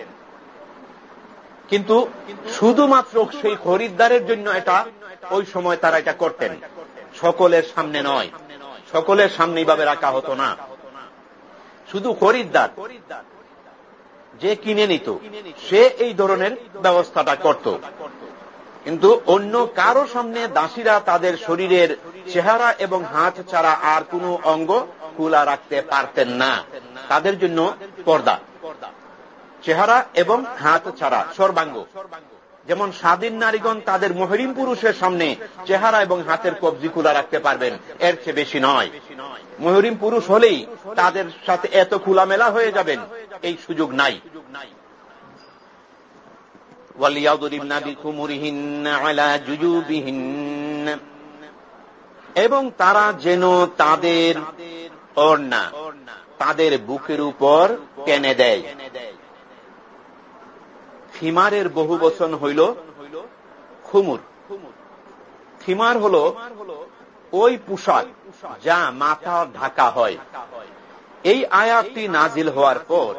A: কিন্তু শুধুমাত্র সেই খরিদ্দারের জন্য এটা ওই সময় তারা এটা করতেন, সকলের সামনে নয়। সকলের সামনে এইভাবে রাখা হতো না। শুধু খরিদ্দার যে কিনে নিত সে এই ধরনের ব্যবস্থাটা করত, কিন্তু অন্য কারো সামনে দাসীরা তাদের শরীরের চেহারা এবং হাত ছাড়া আর কোনো অঙ্গ খোলা রাখতে পারতেন না। তাদের জন্য পর্দা চেহারা এবং হাত ছাড়া সর্বাঙ্গ, যেমন স্বাধীন নারীগণ তাদের মুহরিম পুরুষের সামনে চেহারা এবং হাতের কবজি খোলা রাখতে পারবেন, এর চেয়ে বেশি নয়। মুহরিম পুরুষ হলেই তাদের সাথে এত খোলামেলা হয়ে যাবেন, এই সুযোগ নাই। এবং তারা যেন তাদের ওড়না তাদের বুকের উপর টেনে দেয়। খিমারের বহু বচন হইল খুমুর। খিমার হল ওই পোশাক যা মাথা ঢাকা হয়। এই আয়াতটি নাজিল হওয়ার পর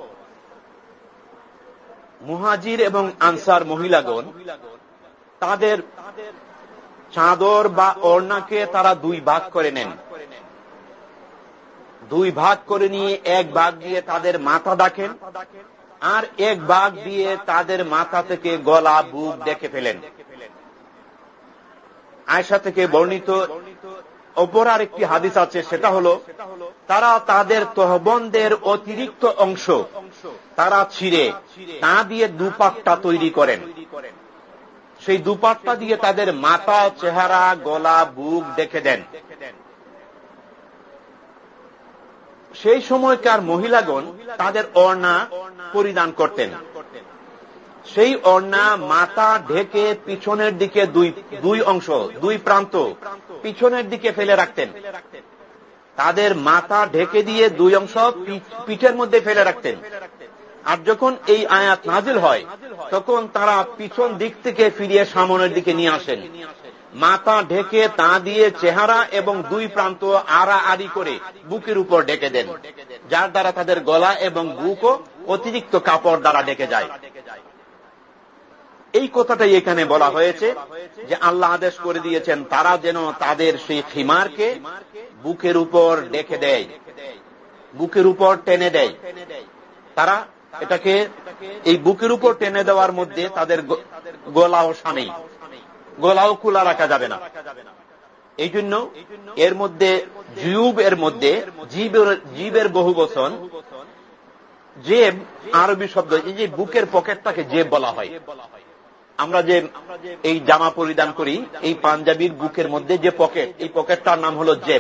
A: মুহাজির এবং আনসার মহিলাগণ তাদের চাদর বা ওড়নাকে তারা দুই ভাগ করে নেন। দুই ভাগ করে নিয়ে এক ভাগ দিয়ে তাদের মাথা ঢাকেন, আর এক ভাগ দিয়ে তাদের মাথা থেকে গলা বুক ঢেকে ফেলেন। আয়েশা থেকে বর্ণিত অপর আরেকটি হাদিস আছে, সেটা হল তারা তাদের তহবন্দের অতিরিক্ত অংশ তারা ছিঁড়ে তা দিয়ে দুপাট্টা তৈরি করেন। সেই দুপাট্টা দিয়ে তাদের মাথা, চেহারা, গলা, বুক ঢেকে দেন। সেই সময়কার মহিলাগণ তাদের ওড়না পরিধান করতেন। সেই ওড়না মাথা ঢেকে পিছনের দিকে দুই অংশ, দুই প্রান্ত পিছনের দিকে ফেলে রাখতেন। তাদের মাথা ঢেকে দিয়ে দুই অংশ পিঠের মধ্যে ফেলে রাখতেন। আর যখন এই আয়াত নাজিল হয় তখন তারা পিছন দিক থেকে ফিরিয়ে সামনের দিকে নিয়ে আসেন। মাথা ঢেকে তা দিয়ে চেহারা এবং দুই প্রান্ত আড়াআড়ি করে বুকের উপর ঢেকে দেন, যার দ্বারা তাদের গলা এবং বুকও অতিরিক্ত কাপড় দ্বারা ঢেকে যায়। এই কথাটাই এখানে বলা হয়েছে যে আল্লাহ আদেশ করে দিয়েছেন তারা যেন তাদের সেই খিমারকে বুকের উপর ঢেকে দেয়, বুকের উপর টেনে দেয়। তারা এটাকে এই বুকের উপর টেনে দেওয়ার মধ্যে তাদের গলাও সামিল, গলাও খোলা রাখা যাবে না। এই জন্য এর মধ্যে জিউব, এর মধ্যে জীবের বহু বচন। জেব আরবি শব্দ, এই যে বুকের পকেটটাকে জেব বলা হয়। আমরা যে এই জামা পরিধান করি, এই পাঞ্জাবির বুকের মধ্যে যে পকেট, এই পকেটটার নাম হলো জেব।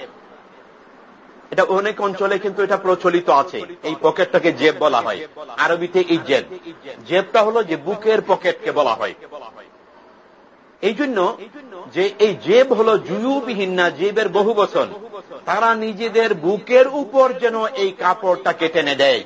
A: এটা অনেক অঞ্চলে কিন্তু এটা প্রচলিত আছে, এই পকেটটাকে জেব বলা হয়। আরবিতে এই জেবটা হলো যে বুকের পকেটকে বলা হয়। এই জন্য যে এই জেব হলো জুয়ুবিহীন না, জেবের বহু বচন। তারা নিজেদের বুকের উপর যেন এই কাপড়টাকে টেনে দেয়,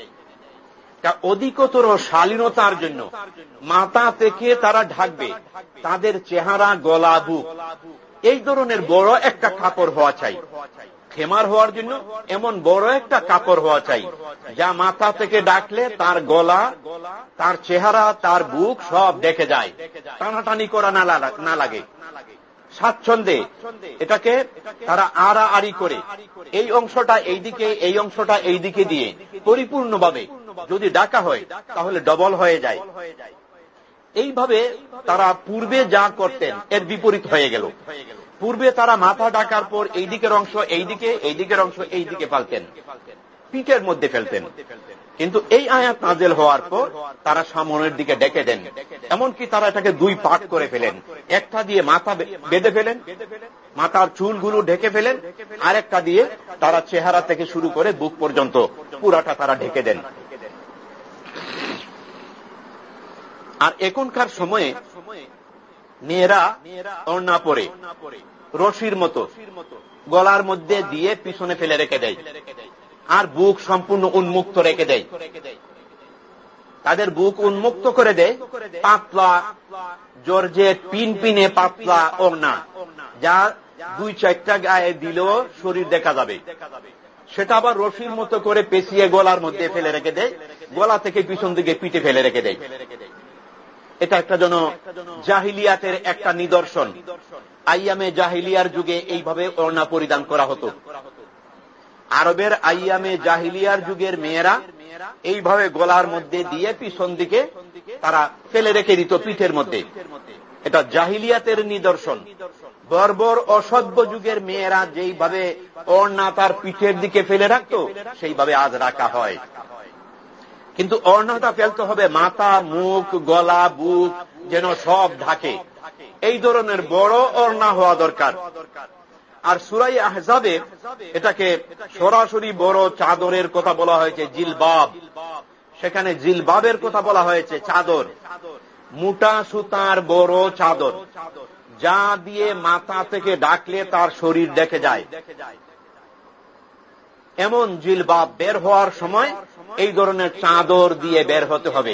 A: অধিকতর শালীনতার জন্য মাথা থেকে তারা ঢাকবে তাদের চেহারা, গলা, বুক। এই ধরনের বড় একটা কাপড় হওয়া চাই। খেমার হওয়ার জন্য এমন বড় একটা কাপড় হওয়া চাই যা মাথা থেকে ডাকলে তার গলা, তার চেহারা, তার বুক সব দেখে যায়, টানাটানি করা না লাগে, স্বাচ্ছন্দ্যে এটাকে তারা আড়াআড়ি করে এই অংশটা এইদিকে, এই অংশটা এইদিকে দিয়ে পরিপূর্ণভাবে যদি ডাকা হয় তাহলে ডবল হয়ে যায়। এইভাবে তারা পূর্বে যা করতেন এর বিপরীত হয়ে গেল। পূর্বে তারা মাথা ঢাকার পর এই দিকের অংশ এইদিকে, এই দিকের অংশ এই দিকে ফেলতেন, পিঠের মধ্যে ফেলতেন। কিন্তু এই আয়াত নাযিল হওয়ার পর তারা সামনের দিকে ডেকে দেন। এমনকি তারা এটাকে দুই পাট করে ফেলেন। একটা দিয়ে মাথা বেঁধে ফেলেন, মাথার চুলগুলো ঢেকে ফেলেন, আরেকটা দিয়ে তারা চেহারা থেকে শুরু করে বুক পর্যন্ত পুরাটা তারা ঢেকে দেন। আর এখনকার সময়ে মেয়েরা ওড়না পরে রশির মতো গলার মধ্যে দিয়ে পিছনে ফেলে রেখে দেয়, আর বুক সম্পূর্ণ উন্মুক্ত রেখে দেয়। তাদের বুক উন্মুক্ত করে দেয় পাতলা জর্জেট পিনপিনে পাতলা ওড়না, যা দুই চারটা গায়ে দিলেও শরীর দেখা যাবে। সেটা আবার রশির মতো করে পেঁচিয়ে গলার মধ্যে ফেলে রেখে দেয়, গলা থেকে পিছন দিকে পিঠে ফেলে রেখে দেয়। এটা একটা যেন জাহিলিয়াতের একটা নিদর্শন। আইয়ামে জাহিলিয়ার যুগে এইভাবে ওড়না পরিধান করা হতো। আরবের আইয়ামে জাহিলিয়ার যুগের মেয়েরা এইভাবে গলার মধ্যে দিয়ে পিছন দিকে তারা ফেলে রেখে দিত পিঠের মধ্যে। এটা জাহিলিয়াতের নিদর্শন। বর্বর অসভ্য যুগের মেয়েরা যেইভাবে ওড়না তার পিঠের দিকে ফেলে রাখত সেইভাবে আজ রাখা হয়। কিন্তু ওড়নাটা ফেলতে হবে মাথা, মুখ, গলা, বুক যেন সব ঢাকে, এই ধরনের বড় ওড়না হওয়া দরকার। আর সূরা আহজাবে এটাকে সরাসরি বড় চাদরের কথা বলা হয়েছে, জিলবাব। সেখানে জিলবাবের কথা বলা হয়েছে, চাদর, মোটা সুতার বড় চাদর, যা দিয়ে মাথা থেকে ডাকলে তার শরীর দেখে যায়। এমন জিলবাব বের হওয়ার সময় এই ধরনের চাদর দিয়ে বের হতে হবে।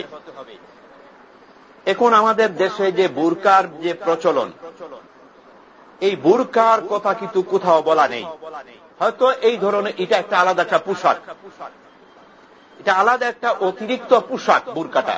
A: এখন আমাদের দেশে যে বুরকার যে প্রচলন, এই বুরকার কথা কিন্তু কোথাও বলা নেই। হয়তো এই ধরনের এটা একটা আলাদা একটা পোশাক, এটা আলাদা একটা অতিরিক্ত পোশাক বুরকাটা।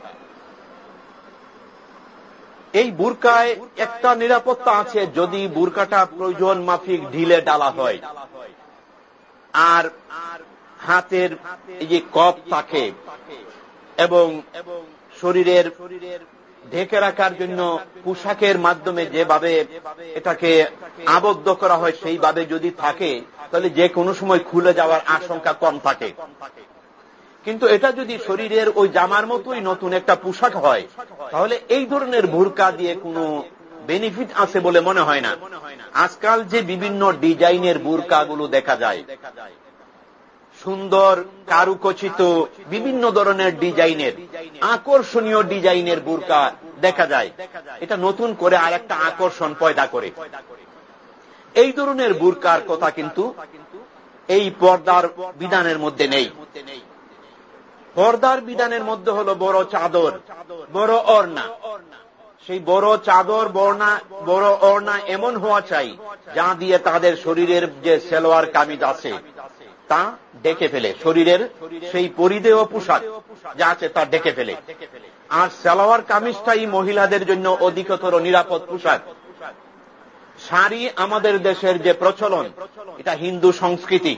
A: এই বুরকায় একটা নিরাপত্তা আছে, যদি বুরকাটা প্রয়োজন মাফিক ঢিলে ডালা হয় আর হাতের এই যে কপ থাকে এবং শরীরের ঢেকে রাখার জন্য পোশাকের মাধ্যমে যেভাবে এটাকে আবদ্ধ করা হয় সেইভাবে যদি থাকে, তাহলে যে কোনো সময় খুলে যাওয়ার আশঙ্কা কম থাকে। কিন্তু এটা যদি শরীরের ওই জামার মতোই নতুন একটা পোশাক হয়, তাহলে এই ধরনের বুরকা দিয়ে কোনো বেনিফিট আছে বলে মনে হয় না। আজকাল যে বিভিন্ন ডিজাইনের বুরকাগুলো দেখা যায়, সুন্দর কারুখচিত বিভিন্ন ধরনের ডিজাইনের, আকর্ষণীয় ডিজাইনের বুরকা দেখা যায়, এটা নতুন করে আর একটা আকর্ষণ পয়দা করে। এই ধরনের বুরকার কথা কিন্তু এই পর্দার বিধানের মধ্যে নেই। পর্দার বিধানের মধ্যে হলো বড় চাদর, বড় ওড়না। সেই বড় চাদর, বড় ওড়না এমন হওয়া চাই যা দিয়ে তাদের শরীরের যে সালোয়ার কামিজ আছে তা ঢেকে ফেলে, শরীরের সেই পরিধেয় পোশাক যা আছে তা ঢেকে ফেলে। আর সালোয়ার কামিজটাই মহিলাদের জন্য অধিকতর নিরাপদ পোশাক। শাড়ি আমাদের দেশের যে প্রচলন, এটা হিন্দু সংস্কৃতি।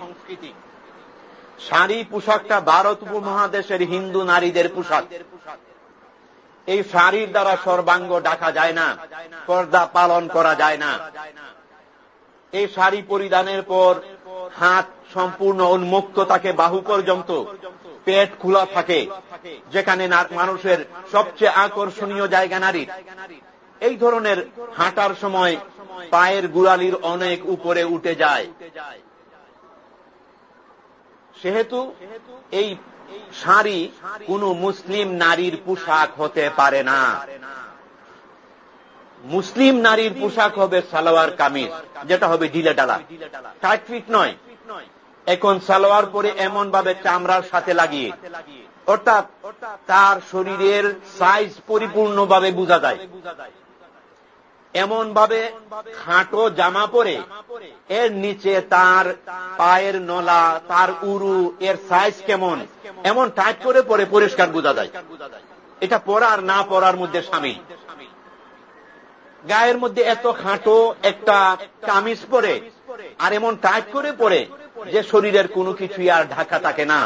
A: শাড়ি পোশাকটা ভারত উপমহাদেশের হিন্দু নারীদের পোশাক। এই শাড়ির দ্বারা সর্বাঙ্গ ঢাকা যায় না, পর্দা পালন করা যায় না। এই শাড়ি পরিধানের পর হাত সম্পূর্ণ উন্মুক্ত থাকে, বাহু পর্যন্ত, পেট খোলা থাকে, যেখানে মানুষের সবচেয়ে আকর্ষণীয় জায়গা নারীর। এই ধরনের হাঁটার সময় পায়ের গোড়ালির অনেক উপরে উঠে যায়। সেহেতু এই শাড়ি কোন মুসলিম নারীর পোশাক হতে পারে না। মুসলিম নারীর পোশাক হবে সালোয়ার কামিজ, যেটা হবে ঢিলে ডালা, টাইট ফিট নয়। এখন সালোয়ার পরে এমন ভাবে চামড়ার সাথে লাগিয়ে, অর্থাৎ তার শরীরের সাইজ পরিপূর্ণভাবে বোঝা যায়, এমন ভাবে খাটো জামা পরে এর নিচে তার পায়ের নলা, তার উরু, এর সাইজ কেমন, এমন টাইট করে পরে পরিষ্কার বোঝা যায়। এটা পরার না পরার মধ্যে শামিল। গায়ের মধ্যে এত খাটো একটা কামিজ পরে আর এমন টাইট করে পরে যে শরীরের কোনো কিছুই আর ঢাকা থাকে না,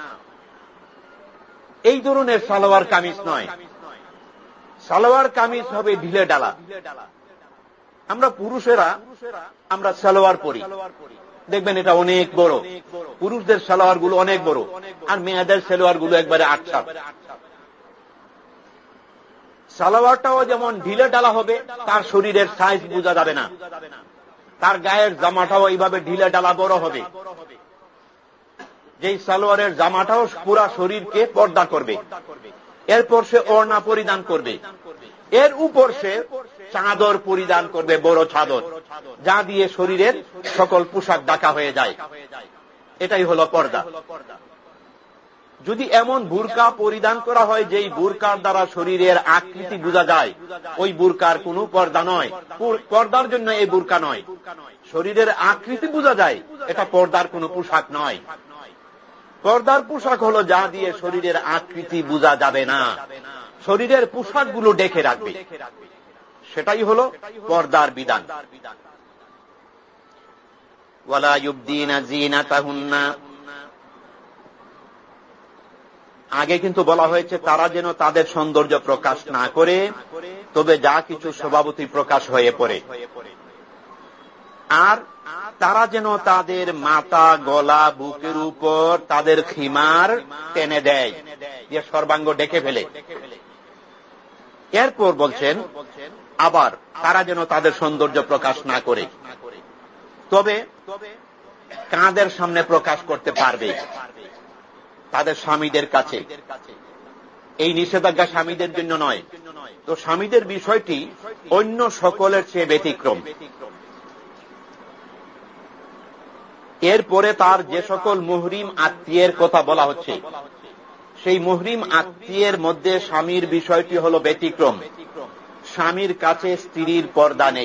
A: এই ধরনের সালোয়ার কামিজ নয়। সালোয়ার কামিজ হবে ঢিলে ডালা। আমরা পুরুষেরা আমরা সালোয়ার পরি, দেখবেন এটা অনেক বড়। পুরুষদের সালোয়ার গুলো অনেক বড়, আর মেয়েদের সালোয়ার গুলো একবারে আটছাপ। সালোয়ারটাও যেমন ঢিলে ডালা হবে, তার শরীরের সাইজ বোঝা যাবে না। তার গায়ের জামাটাও এইভাবে ঢিলে ডালা বড় হবে, যেই সালোয়ারের জামাটাও পুরা শরীরকে পর্দা করবে। এরপর সে ওড়না পরিধান করবে, এর উপর সে চাদর পরিধান করবে, বড় চাদর, যা দিয়ে শরীরের সকল পোশাক ঢাকা হয়ে যায়। এটাই হলো পর্দা। যদি এমন বুরকা পরিধান করা হয় যেই বুরকার দ্বারা শরীরের আকৃতি বোঝা যায়, ওই বুরকার কোনো পর্দা নয়। পর্দার জন্য এই বুরকা নয়। শরীরের আকৃতি বোঝা যায়, এটা পর্দার কোনো পোশাক নয়। পর্দার পোশাক হলো যা দিয়ে শরীরের আকৃতি বোঝা যাবে না, শরীরের পোশাকগুলো ঢেকে রাখবে, সেটাই হলো পর্দার বিধান। ওয়ালা ইউবদিনা যিনাতাহুন্না, আগে কিন্তু বলা হয়েছে তারা যেন তাদের সৌন্দর্য প্রকাশ না করে, তবে যা কিছু স্বভাবতই প্রকাশ হয়ে পড়ে। আর তারা যেন তাদের মাথা, গলা, বুকের উপর তাদের খিমার টেনে দেয়, যে সর্বাঙ্গ ডেকে ফেলে। এরপর বলছেন আবার তারা যেন তাদের সৌন্দর্য প্রকাশ না করে, তবে কাঁধের সামনে প্রকাশ করতে পারবে তাদের স্বামীদের কাছে। এই নিষেধাজ্ঞা স্বামীদের জন্য নয়। তো স্বামীদের বিষয়টি অন্য সকলের চেয়ে ব্যতিক্রম। এরপরে তার যে সকল মুহরিম আত্মীয়ের কথা বলা হচ্ছে, সেই মুহরিম আত্মীয়ের মধ্যে স্বামীর বিষয়টি হল ব্যতিক্রম। স্বামীর কাছে স্ত্রীর পর্দা নেই,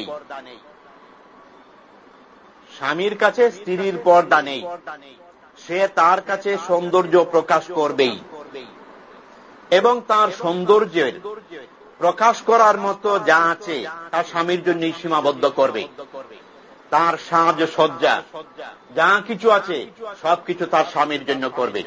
A: স্বামীর কাছে স্ত্রীর পর্দা নেই। সে তার কাছে সৌন্দর্য প্রকাশ করবেই, এবং তার সৌন্দর্যের প্রকাশ করার মতো যা আছে তা স্বামীর জন্যই সীমাবদ্ধ করবে। তার সাজ সজ্জা যা কিছু আছে সবকিছু তার স্বামীর জন্য করবে।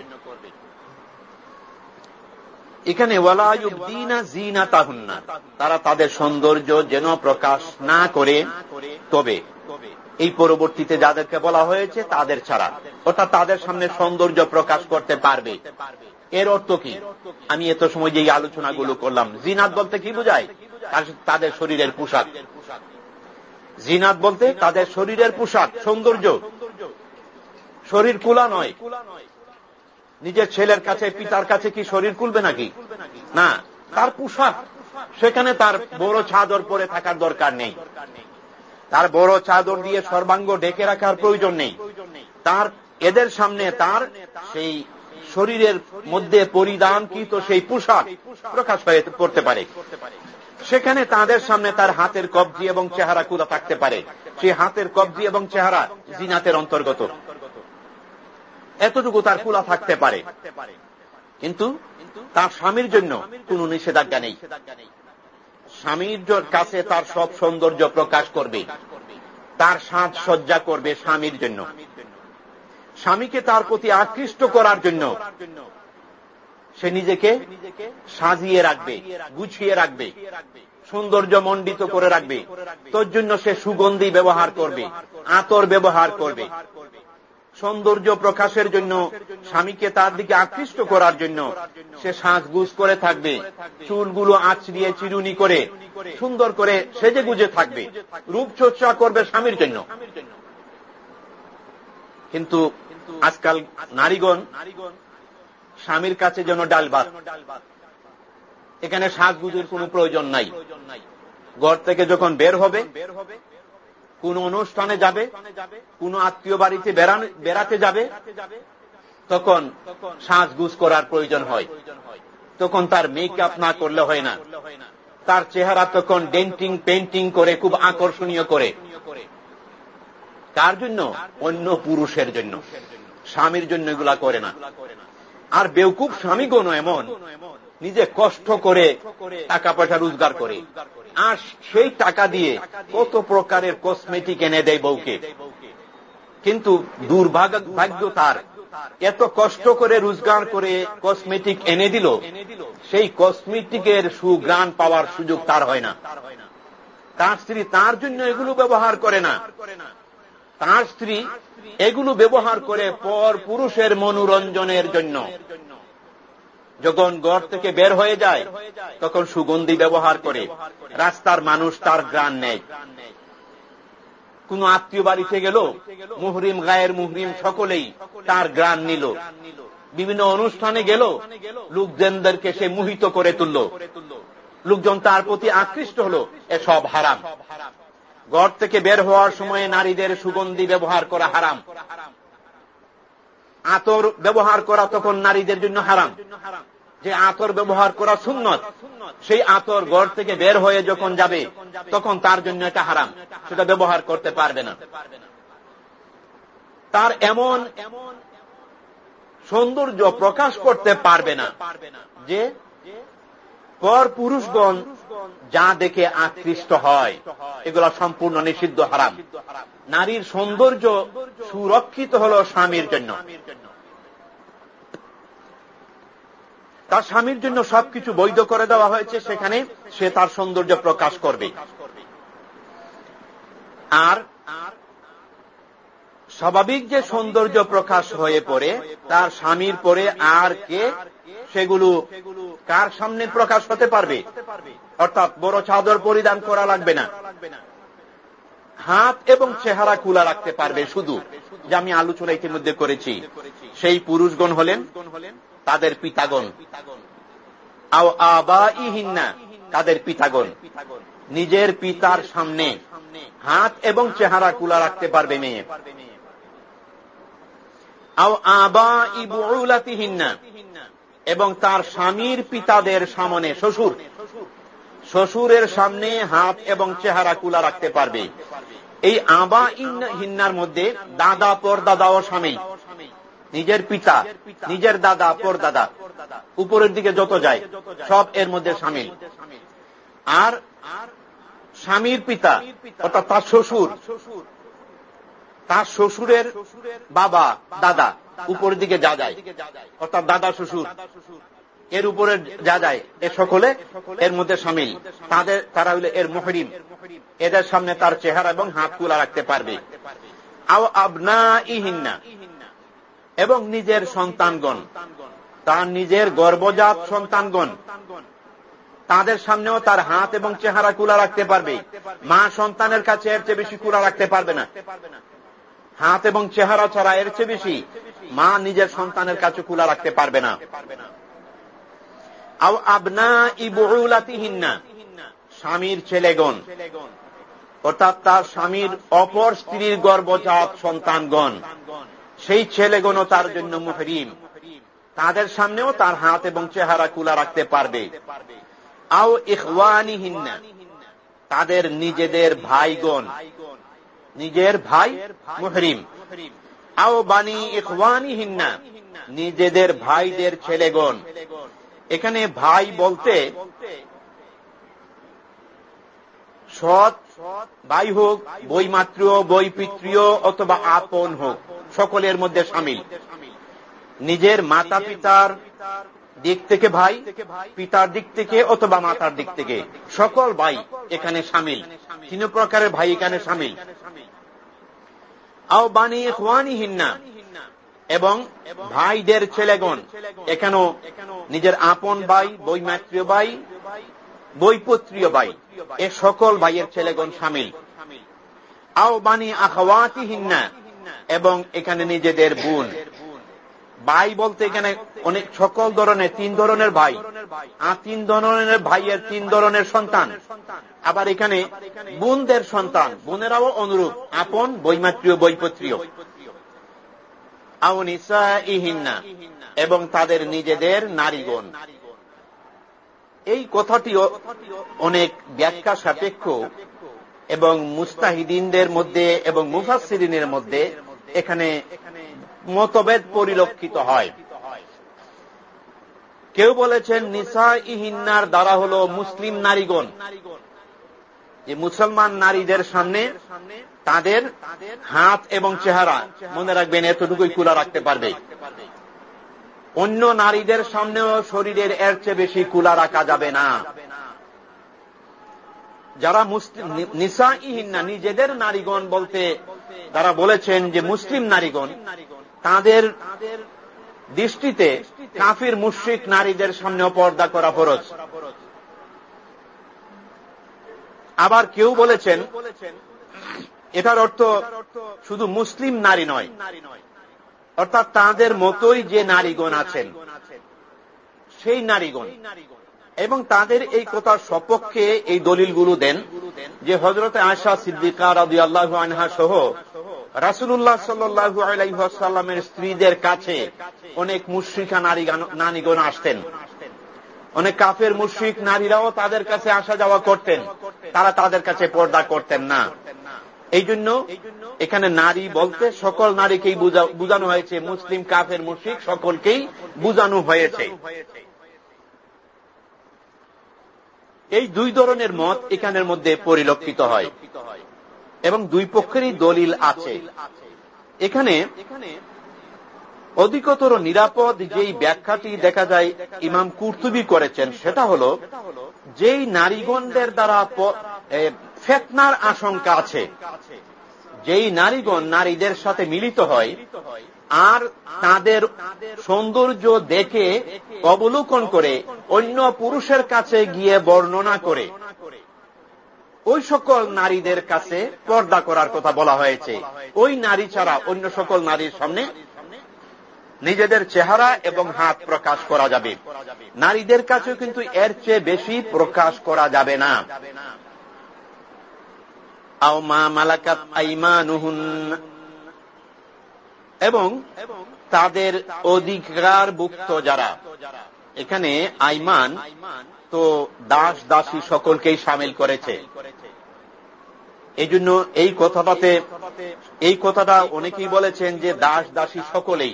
A: এখানে ওয়ালা ইউবদিনা যিনাতাহুন্না, তারা তাদের সৌন্দর্য যেন প্রকাশ না করে, তবে এই পরবর্তীতে যাদেরকে বলা হয়েছে তাদের ছাড়া, অর্থাৎ তাদের সামনে সৌন্দর্য প্রকাশ করতে পারবে। এর অর্থ কি? আমি এত সময় যে আলোচনাগুলো করলাম, জিনাত বলতে কি বোঝায়? তাদের শরীরের পোশাক। জিনাত বলতে তাদের শরীরের পোশাক, সৌন্দর্য। শরীর কুলা নয়। নিজের ছেলের কাছে, পিতার কাছে কি শরীর খুলবে নাকি? না, তার পোশাক। সেখানে তার বড় চাদর পরে থাকার দরকার নেই, তার বড় চাদর দিয়ে সর্বাঙ্গ ঢেকে রাখার প্রয়োজন নেই। তার এদের সামনে তার সেই শরীরের মধ্যে পরিধানকৃত সেই পোশাক প্রকাশ করতে পারে। সেখানে তাদের সামনে তার হাতের কবজি এবং চেহারা খোলা থাকতে পারে। সেই হাতের কবজি এবং চেহারা জিনাতের অন্তর্গত, এতটুকু তার খোলা থাকতে পারে। কিন্তু তার স্বামীর জন্য কোন নিষেধাজ্ঞা নেই। স্বামীর কাছে তার সব সৌন্দর্য প্রকাশ করবে, তার সাজ সজ্জা করবে স্বামীর জন্য। স্বামীকে তার প্রতি আকৃষ্ট করার জন্য সে নিজেকে সাজিয়ে রাখবে, গুছিয়ে রাখবে, সৌন্দর্য মণ্ডিত করে রাখবে। তোর জন্য সে সুগন্ধি ব্যবহার করবে, আতর ব্যবহার করবে। সৌন্দর্য প্রকাশের জন্য, স্বামীকে তার দিকে আকৃষ্ট করার জন্য সে সাজগুজ করে থাকবে, চুলগুলো আঁচড়িয়ে চিরুনি করে সুন্দর করে সেজে গুজে থাকবে, রূপচর্চা করবে স্বামীর জন্য। কিন্তু আজকাল নারীগণ স্বামীর কাছে যেন ডাল ভাত, এখানে সাজগুজের কোনো প্রয়োজন নাই। ঘর থেকে যখন বের হবে, কোন অনুষ্ঠানে যাবে, কোন আত্মীয় বাড়িতে বেড়াতে যাবে, তখন সাজগুজ করার প্রয়োজন হয়। তখন তার মেকআপ না করলে হয় না। তার চেহারা তখন ডেন্টিং পেন্টিং করে খুব আকর্ষণীয় করে। কার জন্য? অন্য পুরুষের জন্য। স্বামীর জন্য এগুলা করে না। আর বেউকুব স্বামীগণ এমন, নিজে কষ্ট করে টাকা পয়সা রোজগার করে, আর সেই টাকা দিয়ে কত প্রকারের কসমেটিক এনে দেয় বউকে। কিন্তু দুর্ভাগ্য তার, এত কষ্ট করে রোজগার করে কসমেটিক এনে দিল, সেই কসমেটিকের সুঘ্রাণ পাওয়ার সুযোগ তার হয় না। তার স্ত্রী তার জন্য এগুলো ব্যবহার করে না। তার স্ত্রী এগুলো ব্যবহার করে পর পুরুষের মনোরঞ্জনের জন্য। যখন ঘর থেকে বের হয়ে যায় তখন সুগন্ধি ব্যবহার করে, রাস্তার মানুষ তার ঘ্রাণ নেয়। কোন আত্মীয় বাড়িতে গেল, মুহরিম গায়ের মুহরিম সকলেই তার ঘ্রাণ নিল। বিভিন্ন অনুষ্ঠানে গেল, লোকজনদেরকে সে মোহিত করে তুলল, লোকজন তার প্রতি আকৃষ্ট হলো। এসব হারাম। ঘর থেকে বের হওয়ার সময় নারীদের সুগন্ধি ব্যবহার করা হারাম। আতর ব্যবহার করা তখন নারীদের জন্য হারাম। যে আতর ব্যবহার করা সুন্নত, সেই আতর ঘর থেকে বের হয়ে যখন যাবে তখন তার জন্য এটা হারাম, সেটা ব্যবহার করতে পারবে না। তার এমন সৌন্দর্য প্রকাশ করতে পারবে না যে পর পুরুষগণ যা দেখে আকৃষ্ট হয়। এগুলো সম্পূর্ণ নিষিদ্ধ, হারাম। নারীর সৌন্দর্য সুরক্ষিত হল স্বামীর জন্য। তার স্বামীর জন্য সবকিছু বৈধ করে দেওয়া হয়েছে, সেখানে সে তার সৌন্দর্য প্রকাশ করবে। আর স্বাভাবিক যে সৌন্দর্য প্রকাশ হয়ে পড়ে তার স্বামীর পরে আর কে সেগুলো কার সামনে প্রকাশ হতে পারবে? অর্থাৎ বড় চাদর পরিধান করা লাগবে না, হাত এবং চেহারা খোলা রাখতে পারবে শুধু, যে আমি আলোচনা ইতিমধ্যে করেছি। সেই পুরুষগণ হলেন তাদের পিতাগণ, আও আবাইহিন্না, তাদের পিতাগণ। নিজের পিতার সামনে হাত এবং চেহারা খোলা রাখতে পারবে মেয়ে। আও আবাই বুউলাতিহিন্না, এবং তার স্বামীর পিতাদের সামনে, শ্বশুরের সামনে হাত এবং চেহারা খোলা রাখতে পারবে। এই আবাইহিন্নার মধ্যে দাদা পরদাদাও শামিল। নিজের পিতা, নিজের দাদা, পরদাদা, উপরের দিকে যত যায় সব এর মধ্যে শামিল। আর স্বামীর পিতা অর্থাৎ তার শ্বশুর, তার শ্বশুরের বাবা, দাদা, উপরের দিকে যা যায় অর্থাৎ দাদা শ্বশুর, এর উপরে যা যায় এ সকলে এর মধ্যে শামিল। তারা হইলে এর মুহরিম, এদের সামনে তার চেহারা এবং হাত খোলা রাখতে পারবে। আও আবনাইহিন্না, এবং নিজের সন্তানগণ, তার নিজের গর্ভজাত সন্তানগণ, তাদের সামনেও তার হাত এবং চেহারা খোলা রাখতে পারবে। মা সন্তানের কাছে এর চেয়ে বেশি খোলা রাখতে পারবে না। হাত এবং চেহারা ছাড়া এর চেয়ে বেশি মা নিজের সন্তানের কাছে খোলা রাখতে পারবে না। আও আবনাই বুউলাতিহিন্না, স্বামীর ছেলেগণ, অর্থাৎ তার স্বামীর অপর স্ত্রীর গর্ভজাত সন্তানগণ, সেই ছেলেগণও তার জন্য মুহরিম, তাদের সামনেও তার হাত এবং চেহারা খোলা রাখতে পারবে। আও ইখওয়ানিহিন্না, তাদের নিজেদের ভাইগণ, নিজের ভাই মুহরিম। আও বানি ইখওয়ানিহিন্না, নিজেদের ভাইদের ছেলেগণ। এখানে ভাই বলতে সৎ ভাই হোক, বৈমাত্রীয়, বৈপিত্রীয় অথবা আপন হোক, সকলের মধ্যে শামিল। নিজের মাতা পিতার দিক থেকে ভাই, পিতার দিক থেকে অথবা মাতার দিক থেকে সকল ভাই এখানে শামিল। তিন প্রকারের ভাই এখানে শামিল। আও বানি ইখওয়ানিহিন্না, এবং ভাইদের ছেলেগণ, এখানেও নিজের আপন ভাই, বৈমাত্রীয় ভাই, বৈপুত্রীয় ভাই, এ সকল ভাইয়ের ছেলেগণ শামিল। আও বানি আখাওয়াতিহিন্না, এবং এখানে নিজেদের বোন। ভাই বলতে এখানে অনেক সকল ধরনের, তিন ধরনের ভাই, আর তিন ধরনের ভাইয়ের তিন ধরনের সন্তান। আবার এখানে বোনদের সন্তান, বোনেরাও অনুরূপ, আপন, বৈমাত্রীয়, বৈপুত্রীয়। আও নিসাইহিন্না, এবং তাদের নিজেদের নারীগণ। এই কথাটি অনেক ব্যাখ্যা সাপেক্ষ এবং মুস্তাহিদিনদের মধ্যে এবং মুফাসসিরিনের মধ্যে এখানে মতভেদ পরিলক্ষিত হয়। কেউ বলেছেন নিসাইহিন্নার দ্বারা হল মুসলিম নারীগণ, যে মুসলমান নারীদের সামনে তাদের হাত এবং চেহারা, মনে রাখবেন এতটুকুই খোলা রাখতে পারবে। অন্য নারীদের সামনেও শরীরের এর চেয়ে বেশি খোলা রাখা যাবে না। যারা নিসাইহিন্না, নিজেদের নারীগণ বলতে যারা বলেছেন যে মুসলিম নারীগণ, তাদের দৃষ্টিতে কাফির মুশরিক নারীদের সামনেও পর্দা করা ফরজ। আবার কেউ বলেছেন এটার অর্থ শুধু মুসলিম নারী নয়, অর্থাৎ তাদের মতোই যে নারীগণ আছেন সেই নারীগণ। এবং তাদের এই কথার সপক্ষে এই দলিলগুলো দেন যে হযরত আয়েশা সিদ্দিকা রাদিয়াল্লাহু আনহা সহ রাসূলুল্লাহ সাল্লাল্লাহু আলাইহি ওয়াসাল্লামের স্ত্রীদের কাছে অনেক মুশরিকা নারীগণ আসতেন। অনেক কাফের মুশরিক নারীরাও তাদের কাছে আসা যাওয়া করতেন, তারা তাদের কাছে পর্দা করতেন না। এই জন্য এখানে নারী বলতে সকল নারীকেই বুঝানো হয়েছে, মুসলিম, কাফের, মুশরিক সকলকেই বুঝানো হয়েছে। এই দুই ধরনের মত এখানের মধ্যে পরিলক্ষিত হয় এবং দুই পক্ষেরই দলিল আছে। এখানে অধিকতর নিরাপদ যেই ব্যাখ্যাটি দেখা যায় ইমাম কুরতুবী করেছেন, সেটা হল যেই নারীগণদের দ্বারা ফিতনার আশঙ্কা আছে, যেই নারীগণ নারীদের সাথে মিলিত হয় আর তাদের সৌন্দর্য দেখে অবলোকন করে অন্য পুরুষের কাছে গিয়ে বর্ণনা করে, ওই সকল নারীদের কাছে পর্দা করার কথা বলা হয়েছে। ওই নারী ছাড়া অন্য সকল নারীর সামনে নিজেদের চেহারা এবং হাত প্রকাশ করা যাবে। নারীদের কাছেও কিন্তু এর চেয়ে বেশি প্রকাশ করা যাবে না। আও মা মালাকাত আইমানুহুন, এবং তাদের অধিকারভুক্ত যারা, এখানে আইমান তো দাস দাসী সকলকেই শামিল করেছে। এই জন্য এই কথাটা অনেকেই বলেছেন যে দাস দাসী সকলেই।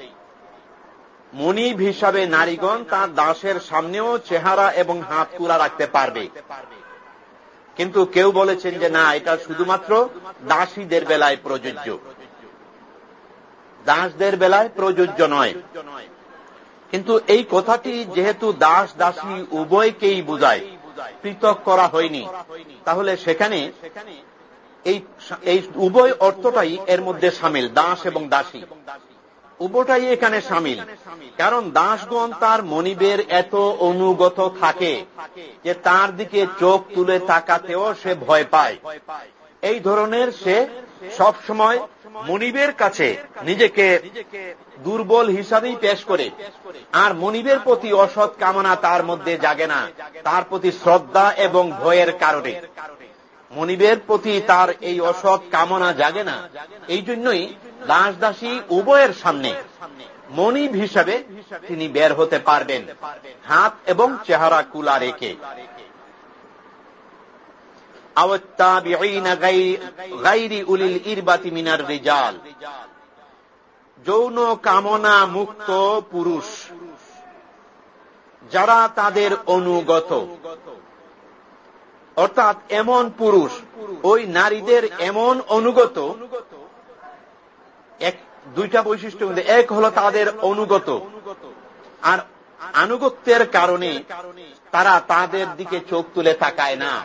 A: মনিব হিসাবে নারীগণ তার দাসের সামনেও চেহারা এবং হাত খোলা রাখতে পারবে, কিন্তু কেউ বলেছেন যে না, এটা শুধুমাত্র দাসীদের বেলায় প্রযোজ্য, দাসদের বেলায় প্রযোজ্য নয়। কিন্তু এই কথাটি যেহেতু দাস দাসী উভয়কেই বোঝায়, পৃথক করা হয়নি, তাহলে সেখানে এই উভয় অর্থটাই এর মধ্যে শামিল, দাস এবং দাসী উভয়টাই এখানে শামিল। কারণ দাসগণ তার মনিবের এত অনুগত থাকে যে তার দিকে চোখ তুলে তাকাতেও সে ভয় পায়। এই ধরনের সে সব সময় মনিবের কাছে নিজেকে দুর্বল হিসাবেই পেশ করে, আর মনিবের প্রতি অসৎ কামনা তার মধ্যে জাগে না, তার প্রতি শ্রদ্ধা এবং ভয়ের কারণে মনিবের প্রতি তার এই অসৎ কামনা জাগে না। এই জন্যই দাস দাসী উভয়ের সামনে মনিব হিসাবে তিনি বের হতে পারবেন, হাত এবং চেহারা খোলা রেখে। যৌন কামনা মুক্ত পুরুষ যারা তাদের অনুগত, অর্থাৎ এমন পুরুষ, ওই নারীদের এমন অনুগত, দুইটা বৈশিষ্ট্য মধ্যে এক হলো তাদের অনুগত, আর আনুগত্যের কারণে তারা তাদের দিকে চোখ তুলে তাকায় না।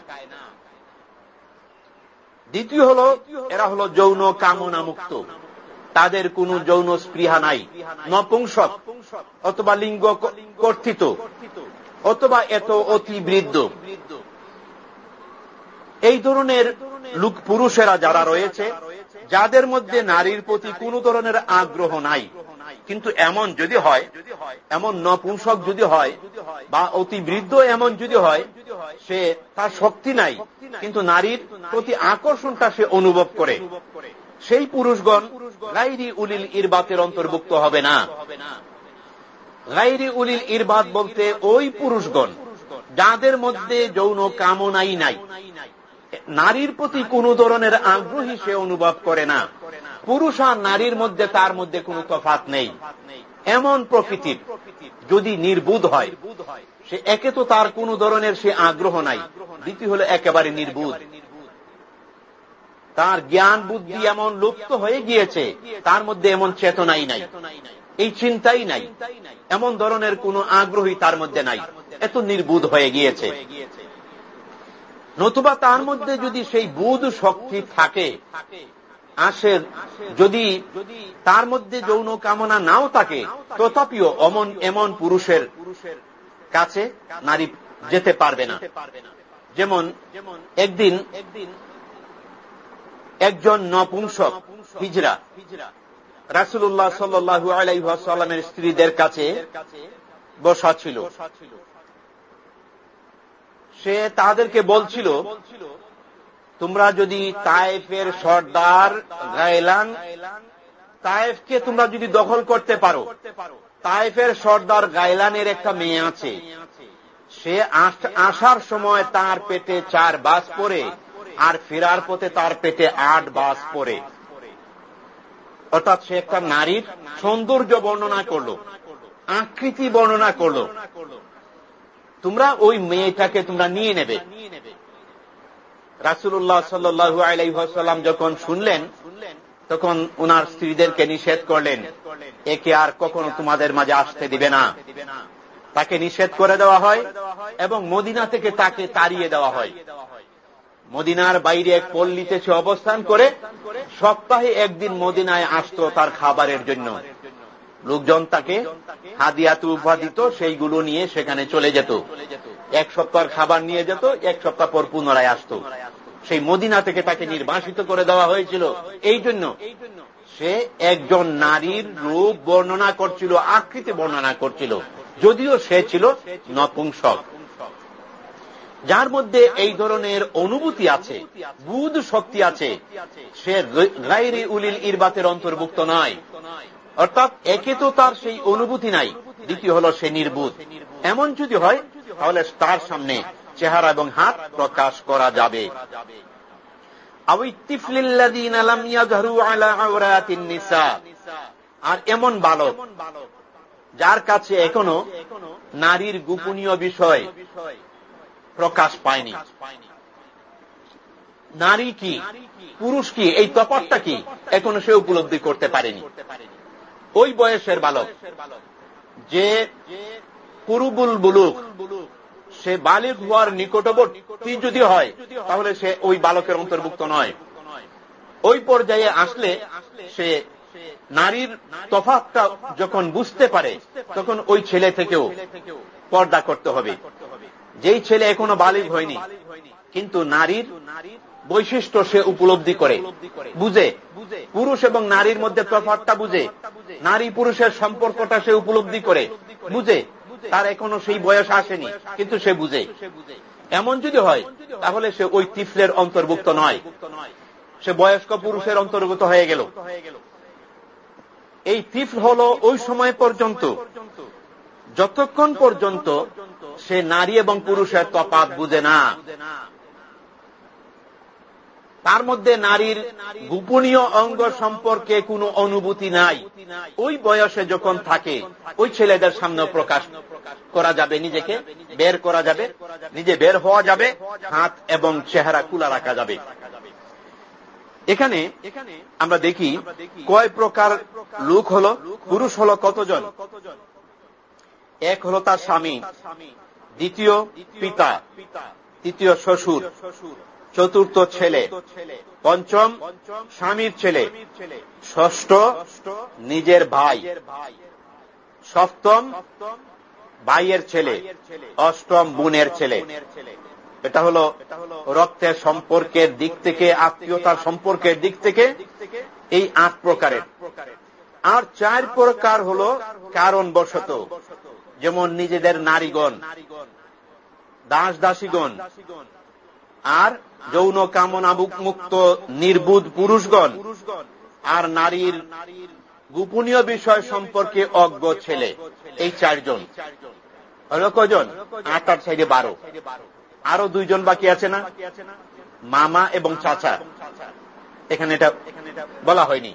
A: দ্বিতীয় হলো এরা হলো যৌন কামনা মুক্ত, তাদের কোনো যৌন স্পৃহা নাই, নপুংসক অথবা লিঙ্গ কর্তৃত অথবা এত অতিবৃদ্ধ। এই ধরনের লোক পুরুষেরা যারা রয়েছে, যাদের মধ্যে নারীর প্রতি কোন ধরনের আগ্রহ নাই, কিন্তু এমন যদি হয়, এমন নপুংসক যদি হয় বা অতিবৃদ্ধ এমন যদি হয়, সে তার শক্তি নাই কিন্তু নারীর প্রতি আকর্ষণটা সে অনুভব করে, সেই পুরুষগণ গায়রি উলিল ইরবাতের অন্তর্ভুক্ত হবে না। গায়রি উলিল ইরবাত বলতে ওই পুরুষগণ যাদের মধ্যে যৌন কামনাই নাই, নারীর প্রতি কোন ধরনের আগ্রহী সে অনুভব করে না, পুরুষ আর নারীর মধ্যে তার মধ্যে কোনো তফাৎ নেই, এমন প্রকৃতির যদি নির্বুধ হয়, সে একে তো তার কোন ধরনের সে আগ্রহ নাই, দ্বিতীয় হলো একেবারে নির্বুধ, তার জ্ঞান বুদ্ধি এমন লুপ্ত হয়ে গিয়েছে, তার মধ্যে এমন চেতনাই নাই, এই চিন্তাই নাই, এমন ধরনের কোন আগ্রহী তার মধ্যে নাই, এত নির্বুধ হয়ে গিয়েছে। নতুবা তার মধ্যে যদি সেই বুধ শক্তি থাকে আসে, যদি তার মধ্যে যৌন কামনা নাও থাকে, তথাপিও এমন পুরুষের কাছে নারী যেতে পারবে না। যেমন একদিন একজন নপুংসক হিজড়া রাসূলুল্লাহ সাল্লাল্লাহু আলাইহি ওয়াসাল্লামের স্ত্রীদের কাছে বসা ছিল। সে তাদেরকে বলছিল, তোমরা যদি তায়েফের সর্দার গায়লান, তায়েফকে তোমরা যদি দখল করতে পারো, তায়েফের সর্দার গায়লানের একটা মেয়ে আছে, সে আসার সময় তার পেটে 4 বাস পড়ে আর ফেরার পথে তার পেটে 8 বাস পড়ে। অর্থাৎ সে একটা নারীর সৌন্দর্য বর্ণনা করলো, আকৃতি বর্ণনা করলো, তোমরা ওই মেয়েটাকে তোমরা নিয়ে নেবে। রাসূলুল্লাহ সাল্লাল্লাহু আলাইহি ওয়াসাল্লাম যখন শুনলেন, তখন ওনার স্ত্রীদেরকে নিষেধ করলেন, একে আর কখনো তোমাদের মাঝে আসতে দিবে না। তাকে নিষেধ করে দেওয়া হয় এবং মদিনা থেকে তাকে তাড়িয়ে দেওয়া হয়। মদিনার বাইরে এক পল্লীতে সে অবস্থান করে সপ্তাহে একদিন মদিনায় আসতো তার খাবারের জন্য। লোকজন তাকে হাদিয়াত উপহার দিত, সেইগুলো নিয়ে সেখানে চলে যেত। এক সপ্তাহের খাবার নিয়ে যেত, এক সপ্তাহ পর পুনরায় আসতো। সেই মদিনা থেকে তাকে নির্বাসিত করে দেওয়া হয়েছিল এই জন্য সে একজন নারীর রূপ বর্ণনা করছিল, আকৃতি বর্ণনা করছিল, যদিও সে ছিল নপুংসক। যার মধ্যে এই ধরনের অনুভূতি আছে, বুধ শক্তি আছে, সে গায়রি উলিল ইরবাতের অন্তর্ভুক্ত নয়। অর্থাৎ একে তো তার সেই অনুভূতি নাই, দ্বিতীয় হল সে নির্বুধ। এমন যদি হয় তাহলে তার সামনে চেহারা এবং হাত প্রকাশ করা যাবে। আর এমন বালক যার কাছে এখনো নারীর গোপনীয় বিষয় প্রকাশ পায়নি, নারী কি পুরুষ কি এই তফাৎটা কি এখনো সে উপলব্ধি করতে পারেনি। ওই বয়সের বালক যে কুরুবুল বুলুগ, সে বালিগ হওয়ার নিকটবর্তী যদি হয় তাহলে সে ওই বালকের অন্তর্ভুক্ত নয়। ওই পর্যায়ে আসলে সে নারীর তফাৎটা যখন বুঝতে পারে তখন ওই ছেলে থেকেও পর্দা করতে হবে। যেই ছেলে এখনো বালিগ হয়নি কিন্তু নারীর বৈশিষ্ট্য সে উপলব্ধি করে, বুঝে, পুরুষ এবং নারীর মধ্যে তফাৎটা বুঝে, নারী পুরুষের সম্পর্কটা সে উপলব্ধি করে, বুঝে, তার এখনো সেই বয়স আসেনি কিন্তু সে বুঝে, এমন যদি হয় তাহলে সে ওই তিফলের অন্তর্ভুক্ত নয়, সে বয়স্ক পুরুষের অন্তর্গত হয়ে গেল। এই তিফল হল ওই সময় পর্যন্ত যতক্ষণ পর্যন্ত সে নারী এবং পুরুষের তফাৎ বুঝে না, তার মধ্যে নারীর গোপনীয় অঙ্গ সম্পর্কে কোনো অনুভূতি নাই। ওই বয়সে যখন থাকে ওই ছেলেদের সামনে প্রকাশ করা যাবে, নিজেকে বের করা যাবে, নিজে বের হওয়া যাবে, হাত এবং চেহারা খোলা রাখা যাবে। এখানে আমরা দেখি কয় প্রকার লোক হলো, পুরুষ হলো কতজন। এক হলো তার স্বামী, দ্বিতীয় পিতা, তৃতীয় শ্বশুর, চতুর্থ ছেলে, পঞ্চম স্বামীর ছেলে, ষষ্ঠ নিজের ভাই, সপ্তম ভাইয়ের ছেলে, অষ্টম বোনের ছেলে। এটা হলো রক্তের সম্পর্কের দিক থেকে, আত্মীয়তার সম্পর্কের দিক থেকে এই 8 প্রকারের। আর 4 প্রকার হলো কারণবশত, যেমন নিজেদের নারীগণ, দাস দাসীগণ, আর যৌন কামনা মুক্ত নির্বুধ পুরুষগণ, আর নারীর গোপনীয় বিষয় সম্পর্কে অজ্ঞ ছেলে। এই 4 জন হলো কজন? 8 আর 4 12। আরো 2 জন বাকি আছে না, মামা এবং চাচা। এখানে এটা বলা হয়নি।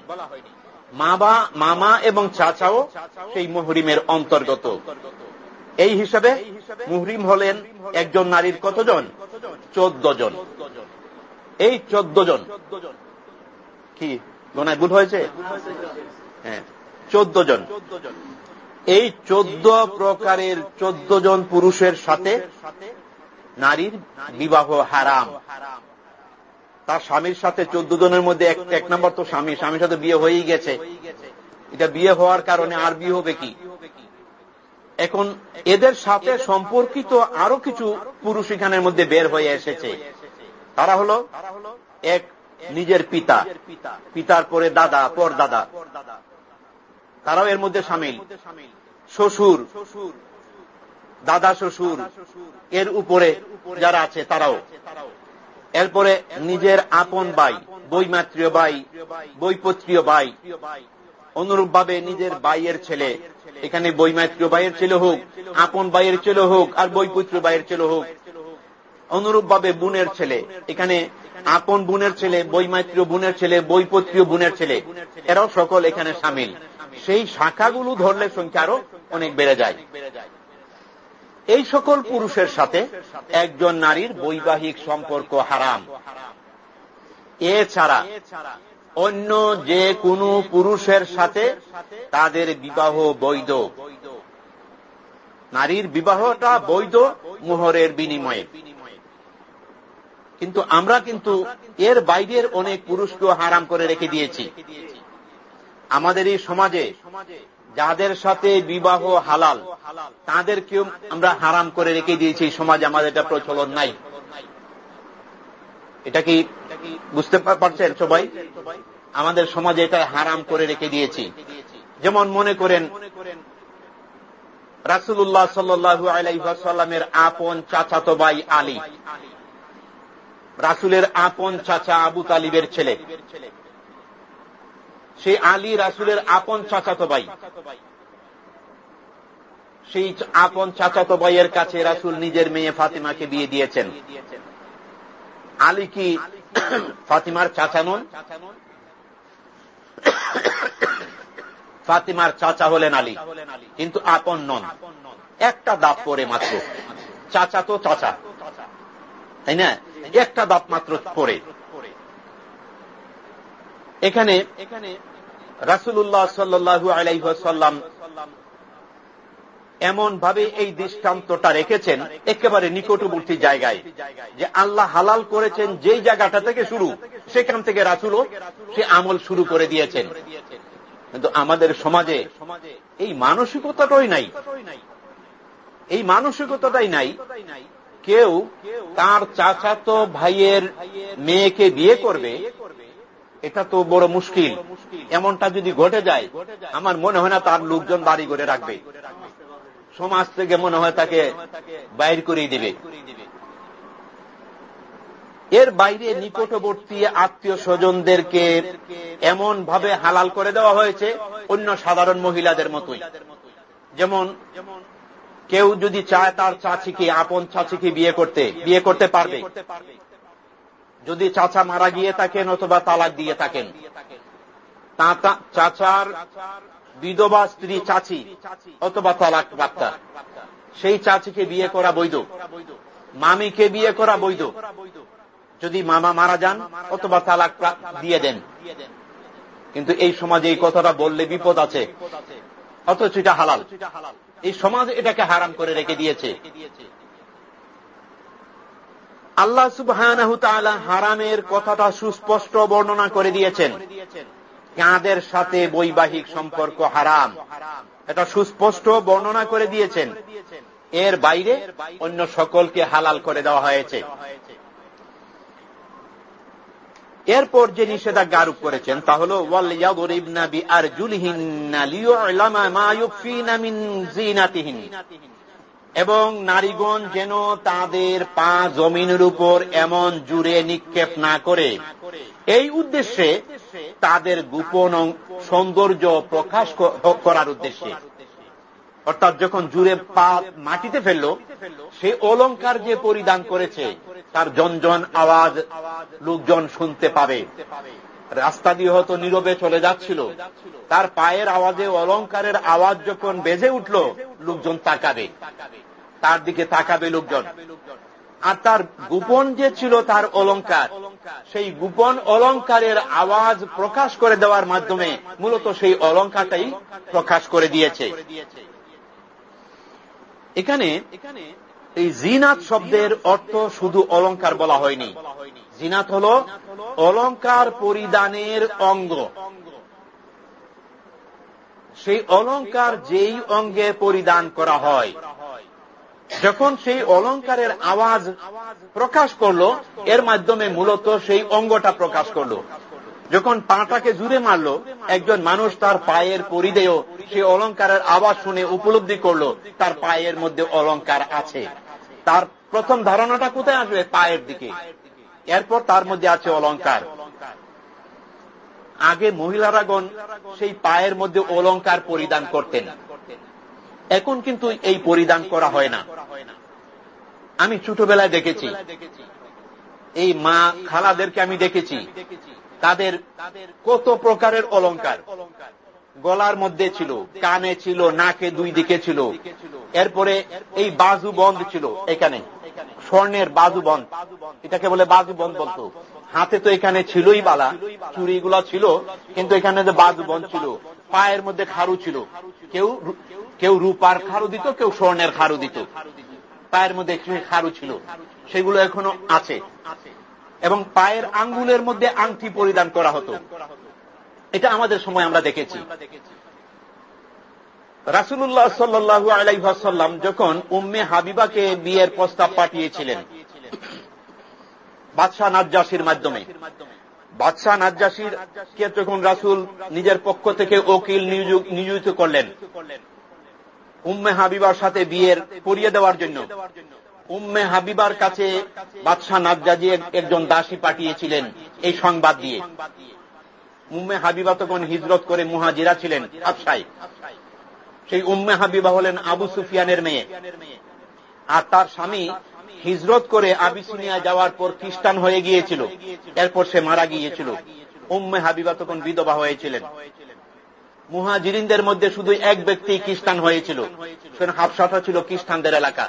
A: মামা এবং চাচাও সেই মুহরিমের অন্তর্গত। এই হিসাবে মুহরিম হলেন একজন নারীর কতজন? 14 জন। এই 14 জন কি গণায় ভুল হয়েছে? হ্যাঁ, 14 জন। এই 14 প্রকারের 14 জন পুরুষের সাথে নারীর বিবাহ হারাম। তার স্বামীর সাথে 14 জনের মধ্যে এক নম্বর তো স্বামীর সাথে বিয়ে হয়েই গেছে। এটা বিয়ে হওয়ার কারণে আর বিয়ে হবে কি? এখন এদের সাথে সম্পর্কিত আরো কিছু পুরুষ এখানের মধ্যে বের হয়ে এসেছে। তারা হলো এক নিজের পিতা, পিতার পরে দাদা, পর দাদা, তারাও এর মধ্যে শামিল। শ্বশুর, দাদা শ্বশুর, এর উপরে যারা আছে তারাও। এরপরে নিজের আপন ভাই, বৈমাত্রীয় ভাই, বৈপত্রীয় ভাই, অনুরূপভাবে নিজের ভাইয়ের ছেলে, এখানে বৈমাত্রীয় ভাইয়ের ছেলে হোক, আপন ভাইয়ের ছেলে হোক, আর বৈপত্রীয় ভাইয়ের ছেলে হোক। অনুরূপভাবে বোনের ছেলে, এখানে আপন বোনের ছেলে, বৈমাত্রীয় বোনের ছেলে, বৈপত্রীয় বোনের ছেলে, এরাও সকল এখানে শামিল। সেই শাখাগুলো ধরলে সংখ্যা আরো অনেক বেড়ে যায়। এই সকল পুরুষের সাথে একজন নারীর বৈবাহিক সম্পর্ক হারাম। এছাড়া অন্য যে কোনো পুরুষের সাথে তাদের বিবাহ বৈধ। নারীর বিবাহটা বৈধ মোহরের বিনিময়ে। কিন্তু আমরা কিন্তু এর বাইরের অনেক পুরুষকেও হারাম করে রেখে দিয়েছি। আমাদের এই সমাজে যাদের সাথে বিবাহ হালাল তাদেরকেও আমরা হারাম করে রেখে দিয়েছি। সমাজে আমাদের এটা প্রচলন নাই। এটা কি বুঝতে পারছেন সবাই? আমাদের সমাজে এটা হারাম করে রেখে দিয়েছি। যেমন মনে করেন রাসূলুল্লাহ সাল্লাল্লাহু আলাইহি ওয়াসাল্লামের আপন চাচাতো ভাই আলী, রাসূলের আপন চাচা আবু তালিবের ছেলে, সেই আলী রাসূলের আপন চাচাতো ভাই। সেই আপন চাচাতো ভাইয়ের কাছে রাসূল নিজের মেয়ে ফাতিমাকে বিয়ে দিয়েছেন। আলী কি ফাতিমার চাচা নন? ফাতিমার চাচা হলেন আলী, কিন্তু আপন নন। একটা দাঁত পরে মাত্র। চাচা তো চাচা, তাই না? একটা দাঁত মাত্র পরে। এখানে রাসূলুল্লাহ সাল্লাল্লাহু আলাইহি ওয়াসাল্লাম এমন ভাবে এই দৃষ্টান্তটা রেখেছেন একেবারে নিকটবর্তী জায়গায়, যে আল্লাহ হালাল করেছেন যেই জায়গাটা থেকে শুরু, সেখান থেকে রাসূলও সে আমল শুরু করে দিয়েছেন। কিন্তু আমাদের সমাজে এই মানসিকতাটাই নাই। এই মানসিকতাটাই নাই। কেউ তার চাচাতো ভাইয়ের মেয়েকে বিয়ে করবে, এটা তো বড় মুশকিল। এমনটা যদি ঘটে যায়, আমার মনে হয় না তার লোকজন বাড়ি করে রাখবে। সমাজ থেকে মনে হয় তাকে বাইর করে দিবে। এর বাইরে নিকটবর্তী আত্মীয় স্বজনদেরকে এমন ভাবে হালাল করে দেওয়া হয়েছে অন্য সাধারণ মহিলাদের মতোই। যেমন কেউ যদি চায় তার চাচিকে, আপন চাচিকে বিয়ে করতে পারবে, যদি চাচা মারা গিয়ে থাকেন অথবা তালাক দিয়ে থাকেন। চাচার বিধবা স্ত্রী চাচি অথবা তালাক প্রাপ্তা, সেই চাচিকে বিয়ে করা বৈধ। মামিকে বিয়ে করা বৈধ, যদি মামা মারা যান অথবা তালাক দিয়ে দেন। কিন্তু এই সমাজে এই কথাটা বললে বিপদ আছে, অথচ এটা হালাল। এই সমাজ এটাকে হারাম করে রেখে দিয়েছে। আল্লাহ সুবহানাহু ওয়া তাআলা হারামের কথাটা সুস্পষ্ট বর্ণনা করে দিয়েছেন। কাদের সাথে বৈবাহিক সম্পর্ক হারাম, এটা সুস্পষ্ট বর্ণনা করে দিয়েছেন। এর বাইরে অন্য সকলকে হালাল করে দেওয়া হয়েছে। এরপর যে নিষেধাজ্ঞা আরোপ করেছেন তা হল ওয়ালইয়াদরিবনা বিআরজুলিহিন্না লিয়ু'লামা মা ইউখফিনা মিন যিনাতিহিন, এবং নারীগণ যেন তাদের পা জমিনের উপর এমন জুড়ে নিক্ষেপ না করে, এই উদ্দেশ্যে তাদের গোপন সৌন্দর্য প্রকাশ করার উদ্দেশ্যে। অর্থাৎ যখন জুড়ে পা মাটিতে ফেলল, সেই অলংকার যে পরিধান করেছে তার ঝনঝন আওয়াজ লোকজন শুনতে পাবে। রাস্তা দিয়ে হয়তো নীরবে চলে যাচ্ছিল, তার পায়ের আওয়াজে অলংকারের আওয়াজ যখন বেজে উঠল, লোকজন তাকাবে, তার দিকে তাকাবে লোকজন। আর তার গোপন যে ছিল তার অলংকার, সেই গোপন অলংকারের আওয়াজ প্রকাশ করে দেওয়ার মাধ্যমে মূলত সেই অলংকারটাই প্রকাশ করে দিয়েছে। এখানে এই জিনাত শব্দের অর্থ শুধু অলংকার বলা হয়নি। জিনাত হল অলংকার পরিধানের অঙ্গ। সেই অলংকার যেই অঙ্গে পরিধান করা হয়, যখন সেই অলংকারের আওয়াজ প্রকাশ করলো, এর মাধ্যমে মূলত সেই অঙ্গটা প্রকাশ করলো। যখন পাটাকে জুড়ে মারল, একজন মানুষ তার পায়ের পরিধেয় সেই অলংকারের আওয়াজ শুনে উপলব্ধি করলো তার পায়ের মধ্যে অলংকার আছে। তার প্রথম ধারণাটা কোথায় আসবে? পায়ের দিকে। এরপর তার মধ্যে আছে অলংকার। আগে মহিলারাগণ সেই পায়ের মধ্যে অলংকার পরিধান করতেন, এখন কিন্তু এই পরিধান করা হয় না। আমি ছোটবেলায় দেখেছি, এই মা খালাদেরকে আমি দেখেছি, তাদের কত প্রকারের অলংকার গলার মধ্যে ছিল, কানে ছিল, নাকে দুই দিকে ছিল, এরপরে এই বাজু বন্ধ ছিল, এখানে স্বর্ণের বাজু বন্ধ, এটাকে বলে বাজু বন্ধ বলতো। হাতে তো এখানে ছিলই বালা, চুড়িগুলা ছিল, কিন্তু এখানে যে বাজু বন্ধ ছিল। পায়ের মধ্যে খারু ছিল, কেউ রূপার খারু দিত, কেউ স্বর্ণের খারু দিত। পায়ের মধ্যে খারু ছিল, সেগুলো এখনো আছে। এবং পায়ের আঙ্গুলের মধ্যে আংটি পরিধান করা হতো। এটা আমাদের সময় আমরা দেখেছি। রাসূলুল্লাহ সাল্লাল্লাহু আলাইহি ওয়াসাল্লাম যখন উম্মে হাবিবাকে বিয়ের প্রস্তাব পাঠিয়েছিলেন বাদশাহ নাজ্জাশীর মাধ্যমে, বাদশাহ নাজ্জাশীর কে যখন রাসূল নিজের পক্ষ থেকে উকিল নিয়োজিত করলেন উম্মে হাবিবার সাথে বিয়ের করিয়ে দেওয়ার জন্য, উম্মে হাবিবার কাছে বাদশাহ নাজ্জাশী একজন দাসী পাঠিয়েছিলেন এই সংবাদ দিয়ে। উম্মে হাবিবা তখন হিজরত করে মুহাজিরা ছিলেন হাবশায়। সেই উম্মে হাবিবা হলেন আবু সুফিয়ানের মেয়ে, আর তার স্বামী হিজরত করে আবিসিনিয়া যাওয়ার পর খ্রিস্টান হয়ে গিয়েছিল, এরপর সে মারা গিয়েছিল। উম্মে হাবিবা তখন বিধবা হয়েছিলেন। মুহাজিরিনদের মধ্যে শুধু এক ব্যক্তি খ্রিস্টান হয়েছিল, হাবশাটা ছিল খ্রিস্টানদের এলাকা।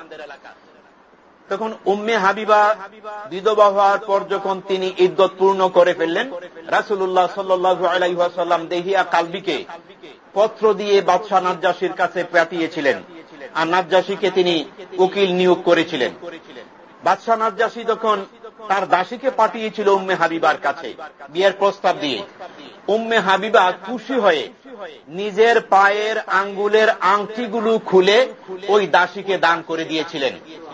A: তখন উম্মে হাবিবা বিধবা হওয়ার পর যখন তিনি ইদ্দত পূর্ণ করে ফেললেন, রাসূলুল্লাহ সাল্লাল্লাহু আলাইহি ওয়াসাল্লাম দেহিয়া কালবিকে পত্র দিয়ে বাদশাহ নাজ্জাশীর কাছে পাঠিয়েছিলেন, আর নাজ্জাশীকে তিনি উকিল নিয়োগ করেছিলেন। বাদশাহ নাজ্জাশী যখন তার দাসীকে পাঠিয়েছিল উম্মে হাবিবার কাছে বিয়ের প্রস্তাব দিয়ে, উম্মে হাবিবা খুশি হয়ে নিজের পায়ের আঙ্গুলের আংটিগুলো খুলে ওই দাসীকে দান করে দিয়েছিলেন।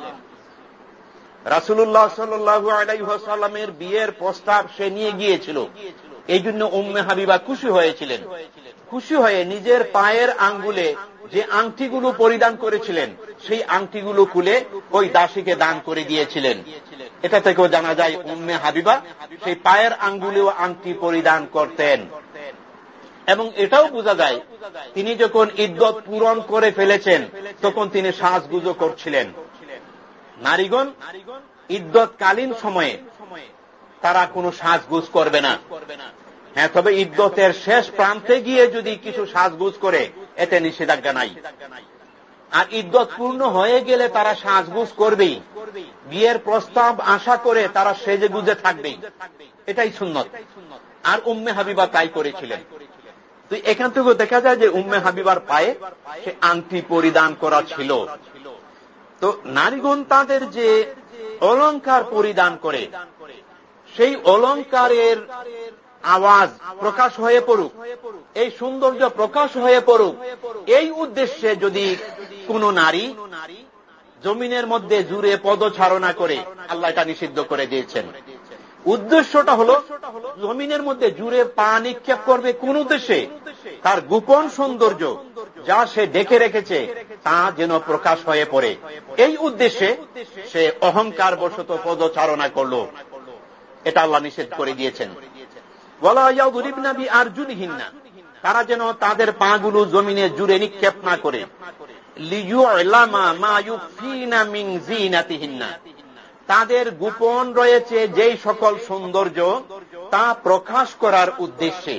A: রাসূলুল্লাহ সাল্লাল্লাহু আলাইহি ওয়াসাল্লামের বিয়ের প্রস্তাব সে নিয়ে গিয়েছিল, এই জন্য উম্মে হাবিবা খুশি হয়েছিলেন। খুশি হয়ে নিজের পায়ের আঙ্গুলে যে আংটিগুলো পরিধান করেছিলেন সেই আংটিগুলো খুলে ওই দাসীকে দান করে দিয়েছিলেন। এটা থেকেও জানা যায় উম্মে হাবিবা সেই পায়ের আঙ্গুলেও আংটি পরিধান করতেন। এবং এটাও বোঝা যায় তিনি যখন ইদ্দত পূরণ করে ফেলেছেন তখন তিনি সাজগুজও করছিলেন। নারীগণ ইদ্দতকালীন সময়ে তারা কোনো সাজগুজ করবে না। হ্যাঁ, তবে ইদ্দতের শেষ প্রান্তে গিয়ে যদি কিছু সাজগুজ করে এতে নিষেধাজ্ঞা নাই। আর ইদ্দত পূর্ণ হয়ে গেলে তারা সাজগুজ করবেই, বিয়ের প্রস্তাব আশা করে তারা সেজে গুজে থাকবেই, এটাই সুন্নত। আর উম্মে হাবিবা তাই করেছিলেন। তো এখান থেকে দেখা যায় যে উম্মে হাবিবার পায়ে সে আংটি পরিধান করা ছিল। তো নারীগণ তাদের যে অলংকার পরিধান করে সেই অলংকারের আওয়াজ প্রকাশ হয়ে পড়ুক, এই সৌন্দর্য প্রকাশ হয়ে পড়ুক, এই উদ্দেশ্যে যদি কোন নারী জমিনের মধ্যে জুড়ে পদচারণা করে, আল্লাহ এটা নিষিদ্ধ করে দিয়েছেন। উদ্দেশ্যটা হলো জমিনের মধ্যে জুড়ে পা নিক্ষেপ করবে কোন উদ্দেশ্যে? তার গোপন সৌন্দর্য যা সে ডেকে রেখেছে তা যেন প্রকাশ হয়ে পড়ে, এই উদ্দেশ্যে সে অহংকার বশত পদচারণা করল, এটা আল্লাহ নিষেধ করে দিয়েছেন। ওয়ালা ইয়াদরিবনা বিআরজুলিহিন্না, তারা যেন তাদের পাগুলো জমিনে জুড়ে নিক্ষেপ না করে। লিয়ুলামা মা ইউফিনা মিন যিনাতিহিন্না, তাদের গোপন রয়েছে যেই সকল সৌন্দর্য তা প্রকাশ করার উদ্দেশ্যে,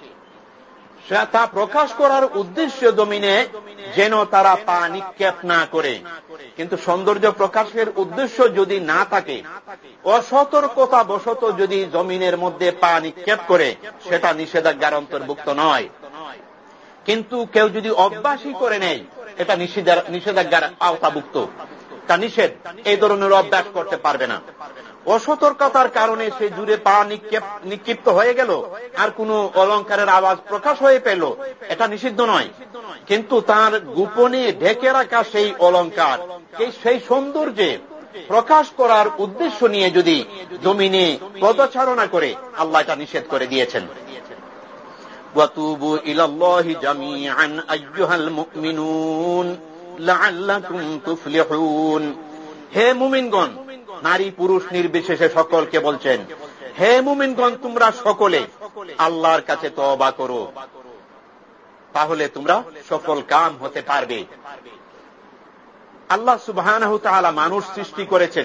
A: তা প্রকাশ করার উদ্দেশ্যে জমিনে যেন তারা পা নিক্ষেপ না করে। কিন্তু সৌন্দর্য প্রকাশের উদ্দেশ্য যদি না থাকে, অসতর্কতা বশত যদি জমিনের মধ্যে পা নিক্ষেপ করে, সেটা নিষেধাজ্ঞার অন্তর্ভুক্ত নয়। কিন্তু কেউ যদি অভ্যাসই করে নেয়, এটা নিষেধাজ্ঞার আওতাভুক্ত, তা নিষেধ। এই ধরনের অভ্যাস করতে পারবে না। অসতর্কতার কারণে সে জুড়ে পা নিক্ষিপ্ত হয়ে গেল আর কোন অলংকারের আওয়াজ প্রকাশ হয়ে পেল, এটা নিষিদ্ধ নয়। কিন্তু তার গোপনে ঢেকে রাখা সেই অলংকার, সেই সৌন্দর্যে প্রকাশ করার উদ্দেশ্য নিয়ে যদি জমিনে পদচারণা করে, আল্লাহ এটা নিষেধ করে দিয়েছেন। ওয়াতুবু ইলাল্লাহি জামিআন আইয়ুহাল মুমিনুন লাআল্লাকুম তুফলিহুন। হে মুমিনগণ, নারী পুরুষ নির্বিশেষে সকলকে বলছেন, হে মুমিনগণ, তোমরা সকলে আল্লাহর কাছে তওবা করো, তাহলে তোমরা সফল কাম হতে পারবে। আল্লাহ সুবহানাহু ওয়া তাআলা মানুষ সৃষ্টি করেছেন,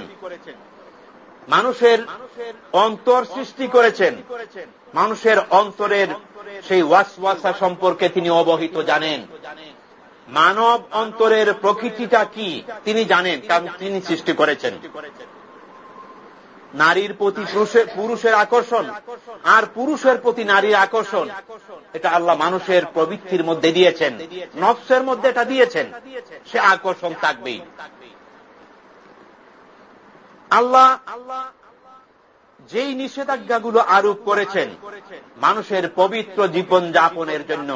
A: মানুষের অন্তর সৃষ্টি করেছেন, মানুষের অন্তরের সেই ওয়াসওয়াসা সম্পর্কে তিনি অবহিত জানেন। মানব অন্তরের প্রকৃতিটা কি তিনি জানেন, কারণ তিনি সৃষ্টি করেছেন। নারীর প্রতি পুরুষের আকর্ষণ আর পুরুষের প্রতি নারীর আকর্ষণ, এটা আল্লাহ মানুষের প্রবৃত্তির মধ্যে দিয়েছেন, নফসের মধ্যে এটা দিয়েছেন, সে আকর্ষণ থাকবেই। আল্লাহ যেই নিষেধাজ্ঞাগুলো আরোপ করেছেন মানুষের পবিত্র জীবন যাপনের জন্য,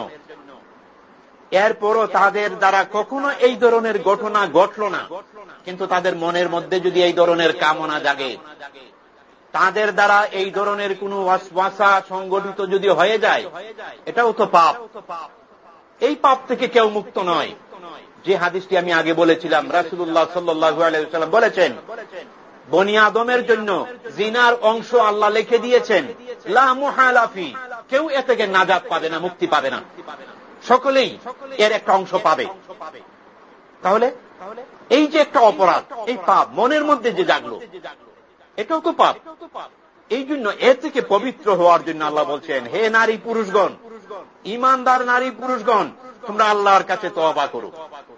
A: এরপরও তাদের দ্বারা কখনো এই ধরনের ঘটনা ঘটল না, কিন্তু তাদের মনের মধ্যে যদি এই ধরনের কামনা জাগে, তাদের দ্বারা এই ধরনের কোন ওয়াসওয়াসা সংগঠিত যদি হয়ে যায়, এটাও তো পাপ। এই পাপ থেকে কেউ মুক্ত নয়। যে হাদিসটি আমি আগে বলেছিলাম, রাসূলুল্লাহ সাল্লাল্লাহু আলাইহি ওয়াসাল্লাম বলেছেন, বনি আদমের জন্য জিনার অংশ আল্লাহ লিখে দিয়েছেন, লা মুহালাফি, কেউ এ থেকে নাজাত পাবে না, মুক্তি পাবে না, সকলেই এর একটা অংশ পাবে। তাহলে এই যে একটা অপরাধ, এই পাপ মনের মধ্যে যে জাগলো, এটাও তো পাপ। এই জন্য এর থেকে পবিত্র হওয়ার জন্য আল্লাহ বলছেন, হে নারী পুরুষগণ, ঈমানদার নারী পুরুষগণ, তোমরা আল্লাহর কাছে তওবা করো।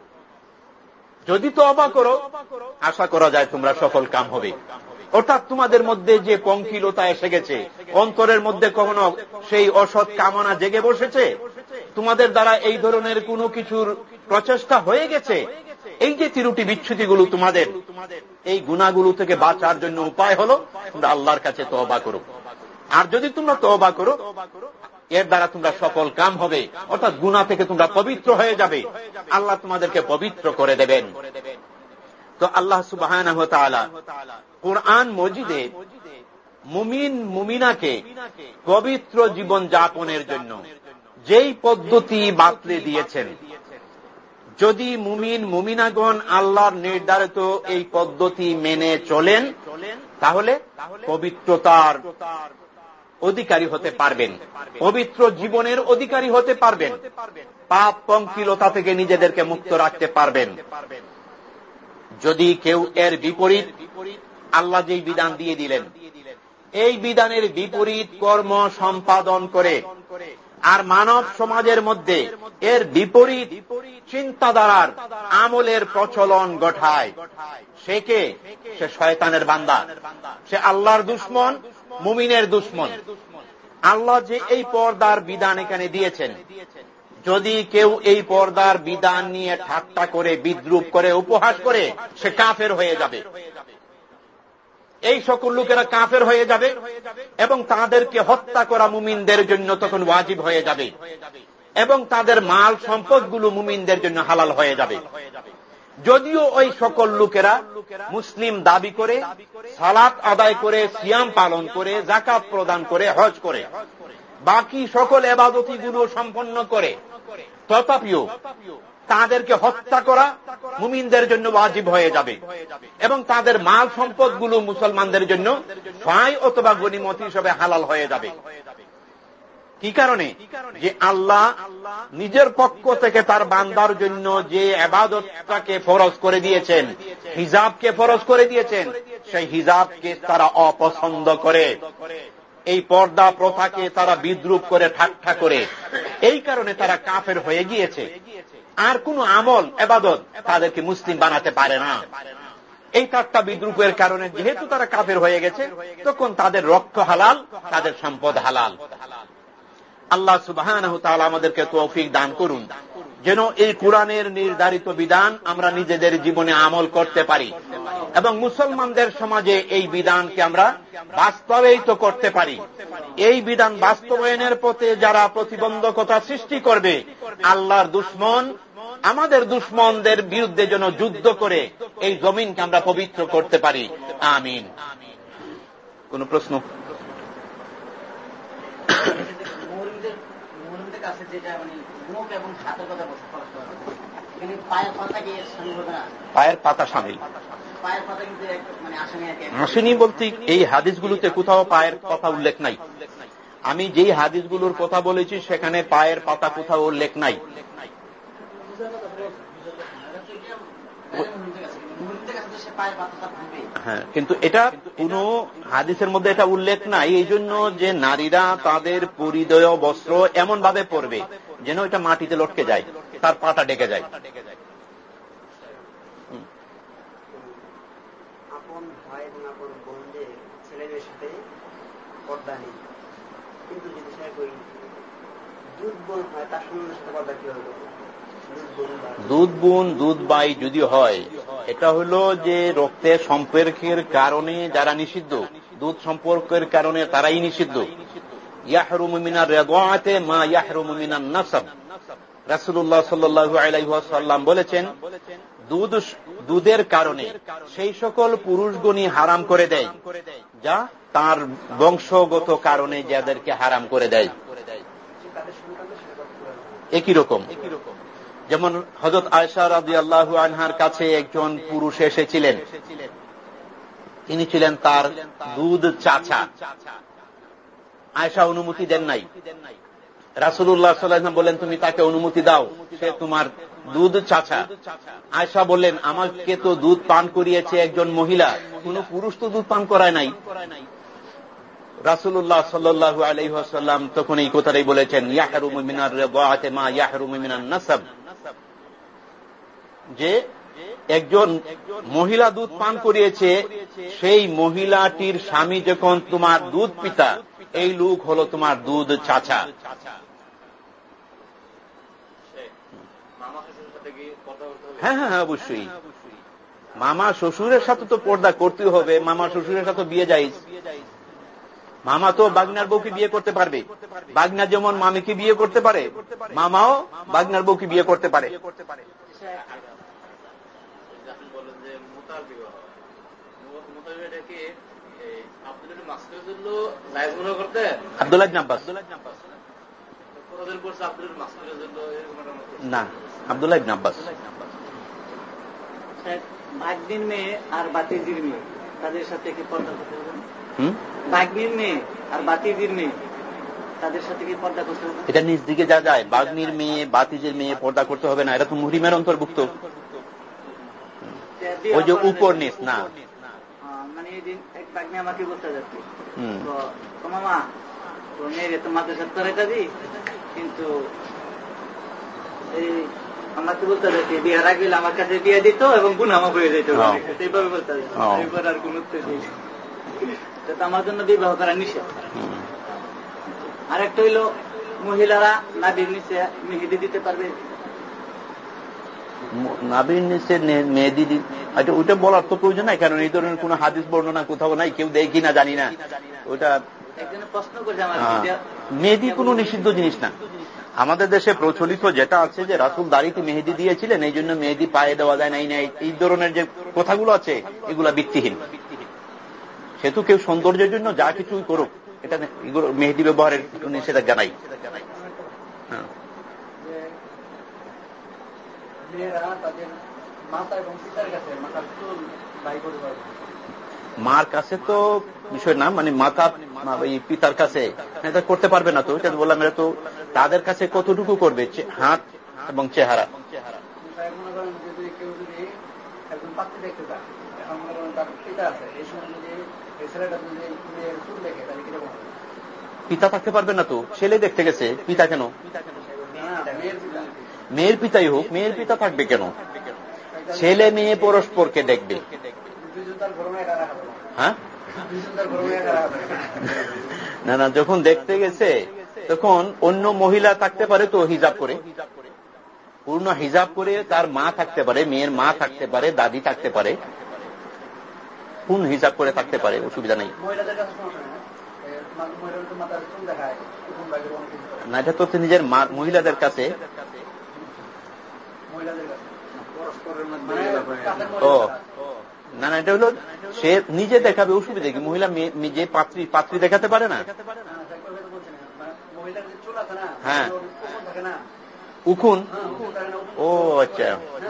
A: যদি তওবা করো, আশা করা যায় তোমরা সফল কাম হবে। অর্থাৎ তোমাদের মধ্যে যে পঙ্কিলতা এসে গেছে, অন্তরের মধ্যে কখনো সেই অসৎ কামনা জেগে বসেছে, তোমাদের দ্বারা এই ধরনের কোনো কিছুর প্রচেষ্টা হয়ে গেছে, এই যে ত্রুটি বিচ্ছুতিগুলো তোমাদের, এই গুনাহগুলো থেকে বাঁচার জন্য উপায় হলো তোমরা আল্লাহর কাছে তওবা করো। আর যদি তোমরা তওবা করো, এর দ্বারা তোমরা সফল কাম হবে, অর্থাৎ গুনাহ থেকে তোমরা পবিত্র হয়ে যাবে, আল্লাহ তোমাদেরকে পবিত্র করে দেবেন। তো আল্লাহ সুবহানাহু ওয়া তাআলা কুরআন মজিদে মুমিন মুমিনাকে পবিত্র জীবন যাপনের জন্য যেই পদ্ধতি বাতলে দিয়েছেন, যদি মুমিন মুমিনাগণ আল্লাহর নির্ধারিত এই পদ্ধতি মেনে চলেন, তাহলে পবিত্রতার অধিকারী হতে পারবেন, পবিত্র জীবনের অধিকারী হতে পারবেন, পাপ পঙ্কিলতা থেকে নিজেদেরকে মুক্ত রাখতে পারবেন। যদি কেউ এর বিপরীত, আল্লাহ যেই বিধান দিয়ে দিলেন, এই বিধানের বিপরীত কর্ম সম্পাদন করে আর মানব সমাজের মধ্যে এর বিপরীত চিন্তাধারার আমলের প্রচলন ঘটায়, সে কে? সে শয়তানের বান্দা, সে আল্লাহর দুশমন, মুমিনের দুশমন। আল্লাহ যে এই পর্দার বিধান এখানে দিয়েছেন, যদি কেউ এই পর্দার বিধান নিয়ে ঠাট্টা করে, বিদ্রুপ করে, উপহাস করে, সে কাফের হয়ে যাবে। এই সকল লোকেরা কাফের হয়ে যাবে এবং তাদেরকে হত্যা করা মুমিনদের জন্য তখন ওয়াজিব হয়ে যাবে এবং তাদের মাল সম্পদগুলো মুমিনদের জন্য হালাল হয়ে যাবে। যদিও ওই সকল লোকেরা মুসলিম দাবি করে, সালাত আদায় করে, সিয়াম পালন করে, যাকাত প্রদান করে, হজ করে, বাকি সকল ইবাদতগুলো সম্পন্ন করে, তথাপিও তাদেরকে হত্যা করা মুমিনদের জন্য ওয়াজিব হয়ে যাবে এবং তাদের মাল সম্পদগুলো মুসলমানদের জন্য ফাই অথবা গনিমত হিসেবে হালাল হয়ে যাবে। কি কারণে? যে আল্লাহ নিজের পক্ষ থেকে তার বান্দার জন্য যে ইবাদতটাকে ফরজ করে দিয়েছেন, হিজাবকে ফরজ করে দিয়েছেন, সেই হিজাবকে তারা অপছন্দ করে, এই পর্দা প্রথাকে তারা বিদ্রুপ করে, ঠাট্টা করে, এই কারণে তারা কাফের হয়ে গিয়েছে। আর কোন আমল ইবাদত তাদেরকে মুসলিম বানাতে পারে না। এই ঠাট্টা বিদ্রুপের কারণে যেহেতু তারা কাফের হয়ে গেছে, তখন তাদের রক্ত হালাল, তাদের সম্পদ হালাল। আল্লাহ সুবহানাহু ওয়া তাআলা আমাদেরকে তৌফিক দান করুন, যেন এই কোরআনের নির্ধারিত বিধান আমরা নিজেদের জীবনে আমল করতে পারি এবং মুসলমানদের সমাজে এই বিধানকে আমরা বাস্তবায়িত করতে পারি। এই বিধান বাস্তবায়নের পথে যারা প্রতিবন্ধকতা সৃষ্টি করবে, আল্লাহর দুশমন আমাদের দুশমনদের বিরুদ্ধে যেন যুদ্ধ করে এই জমিনকে আমরা পবিত্র করতে পারি। আমিন। কোন প্রশ্ন? পায়ের পাতা সামিল আসেনি বলতে এই হাদিসগুলোতে কোথাও পায়ের কথা উল্লেখ নাই। আমি যেই হাদিসগুলোর কথা বলেছি সেখানে পায়ের পাতা কোথাও উল্লেখ নাই। হ্যাঁ, কিন্তু এটা কোন হাদিসের মধ্যে এটা উল্লেখ নাই, এই জন্য যে নারীরা তাদের পরিধেয় বস্ত্র এমন ভাবে পরবে যেন এটা মাটিতে লটকে যায়, তার পাটা ডেকে যায়।
B: আপন ভাই এবং আপন বোনদের ছেলেদের সাথে পর্দা নেই, কিন্তু যদি সে ওই দুধ বোন হয় তার সঙ্গে সাথে পর্দা কিভাবে করবে?
A: দুধ বোন দুধ ভাই যদি হয়, এটা হলো যে রক্তের সম্পর্কের কারণে যারা নিষিদ্ধ, দুধ সম্পর্কের কারণে তারাই নিষিদ্ধ। ইয়াহরুমু মিনার রিদাআতি মা ইয়াহরুমু মিনান নাসাব। রাসূলুল্লাহ সাল্লাল্লাহু আলাইহি ওয়াসাল্লাম বলেছেন, দুধের কারণে সেই সকল পুরুষগণই হারাম করে দেয় যা তার বংশগত কারণে যাদেরকে হারাম করে দেয়। একই রকম যেমন হযরত আয়েশা রাদিয়াল্লাহু আনহার কাছে একজন পুরুষ এসেছিলেন, তিনি ছিলেন তার দুধ চাচা। আয়েশা অনুমতি দেন নাই। রাসূলুল্লাহ সাল্লাল্লাহু আলাইহি ওয়াসাল্লাম বললেন, তুমি তাকে অনুমতি দাও, সে তোমার দুধ চাচা। আয়েশা বললেন, আমাকে তো দুধ পান করিয়েছে একজন মহিলা, কোন পুরুষ তো দুধ পান করায় নাই। রাসূলুল্লাহ সাল্লাল্লাহু আলাইহি ওয়াসাল্লাম তখন এই কথাটাই বলেছেন, ইয়াহরুমু মিনার রিদাআতি মা ইয়াহরুমু মিনান নাসাব, যে একজন মহিলা দুধ পান করিয়েছে, সেই মহিলাটির স্বামী যখন তোমার দুধ পিতা, এই লোক হলো তোমার দুধ চাচা। হ্যাঁ হ্যাঁ হ্যাঁ, অবশ্যই মামা শ্বশুরের সাথে তো পর্দা করতে হবে। মামা শ্বশুরের সাথে বিয়ে জায়েজ। মামা তো বাগনার বউকে বিয়ে করতে পারবে। বাগনা যেমন মামিকে বিয়ে করতে পারে, মামাও বাগনার বউকে বিয়ে করতে পারে। আব্দুল্লাহ ইবনে আব্বাস না, আব্দুল্লাহ ইবনে আব্বাস।
C: ভাগ্নির মেয়ে আর বাতিজির মেয়ে তাদের সাথে কি পর্দা করতে হবে? ভাগ্নির মেয়ে আর বাতিজির মেয়ে তাদের সাথে কি পর্দা করতে হবে?
A: এটা নিজ দিকে যা যায়, বাগ্নির মেয়ে বাতিজির মেয়ে পর্দা করতে হবে না, এটা তো মুহরিমের অন্তর্ভুক্ত। ওই যে উপর নিচ না,
C: মানে এই দিন এক ভাগ্নি আমাকে বলতে যাচ্ছে, তো মামা তো মেয়েরে তো মাদ্রাসা করাইতে দিই, কিন্তু এই আমাকে বলতে যাচ্ছে বিয়ার আগে আমার কাছে বিয়ে দিত এবং গুনাহ মাফ হয়ে যেত, এইভাবে বলতে যাচ্ছে। এবার আর কোন উত্তর নেই, আমার জন্য বিবাহ করা নিষেধ। আরেকটা হইল, মহিলারা নাবির নিচে মেহেদি দিতে পারবে?
A: নাবির নিচে মেহেদি, আচ্ছা ওইটা বলার তো প্রয়োজন নাই, কারণ এই ধরনের কোন হাদিস বর্ণনা কোথাও নাই, কেউ দেখি না জানি না। ওইটা
C: প্রশ্ন করছে,
A: মেহেদি কোন নিষিদ্ধ জিনিস না। আমাদের দেশে প্রচলিত যেটা আছে যে রাসূল দাড়িতে মেহেদি দিয়েছিলেন, এই জন্য মেহেদি পায়ে দেওয়া যায় নাই নাই, এই ধরনের যে কথাগুলো আছে এগুলা ভিত্তিহীন। সেহেতু কেউ সৌন্দর্যের জন্য যা কিছুই করুক, এটা মেহেদি ব্যবহারের নিষেধাজ্ঞা নাই। মার কাছে তো বিষয় না, মানে মাতা পিতার কাছে এটা করতে পারবে না। তো এটা বললাম, এটা তো তাদের কাছে কতটুকু করবে, হাত এবং চেহারা। পিতা থাকতে পারবে না তো, ছেলে দেখতে গেছে, পিতা কেন? মেয়ের পিতাই হোক, মেয়ের পিতা থাকবে কেন? ছেলে মেয়ে পরস্পরকে দেখবে। হ্যাঁ না না, যখন দেখতে গেছে তখন অন্য মহিলা থাকতে পারে তো হিজাব করে, পূর্ণ হিজাব করে তার মা থাকতে পারে, মেয়ের মা থাকতে পারে, দাদি থাকতে পারে, পূর্ণ হিজাব করে থাকতে পারে, অসুবিধা নেই। না, এটা তো নিজের মহিলাদের কাছে। ও না না, এটা হলো সে নিজে দেখাবে, অসুবিধা কি? মহিলা যে পাত্রী দেখাতে পারে না? হ্যাঁ, উকুন। ও আচ্ছা,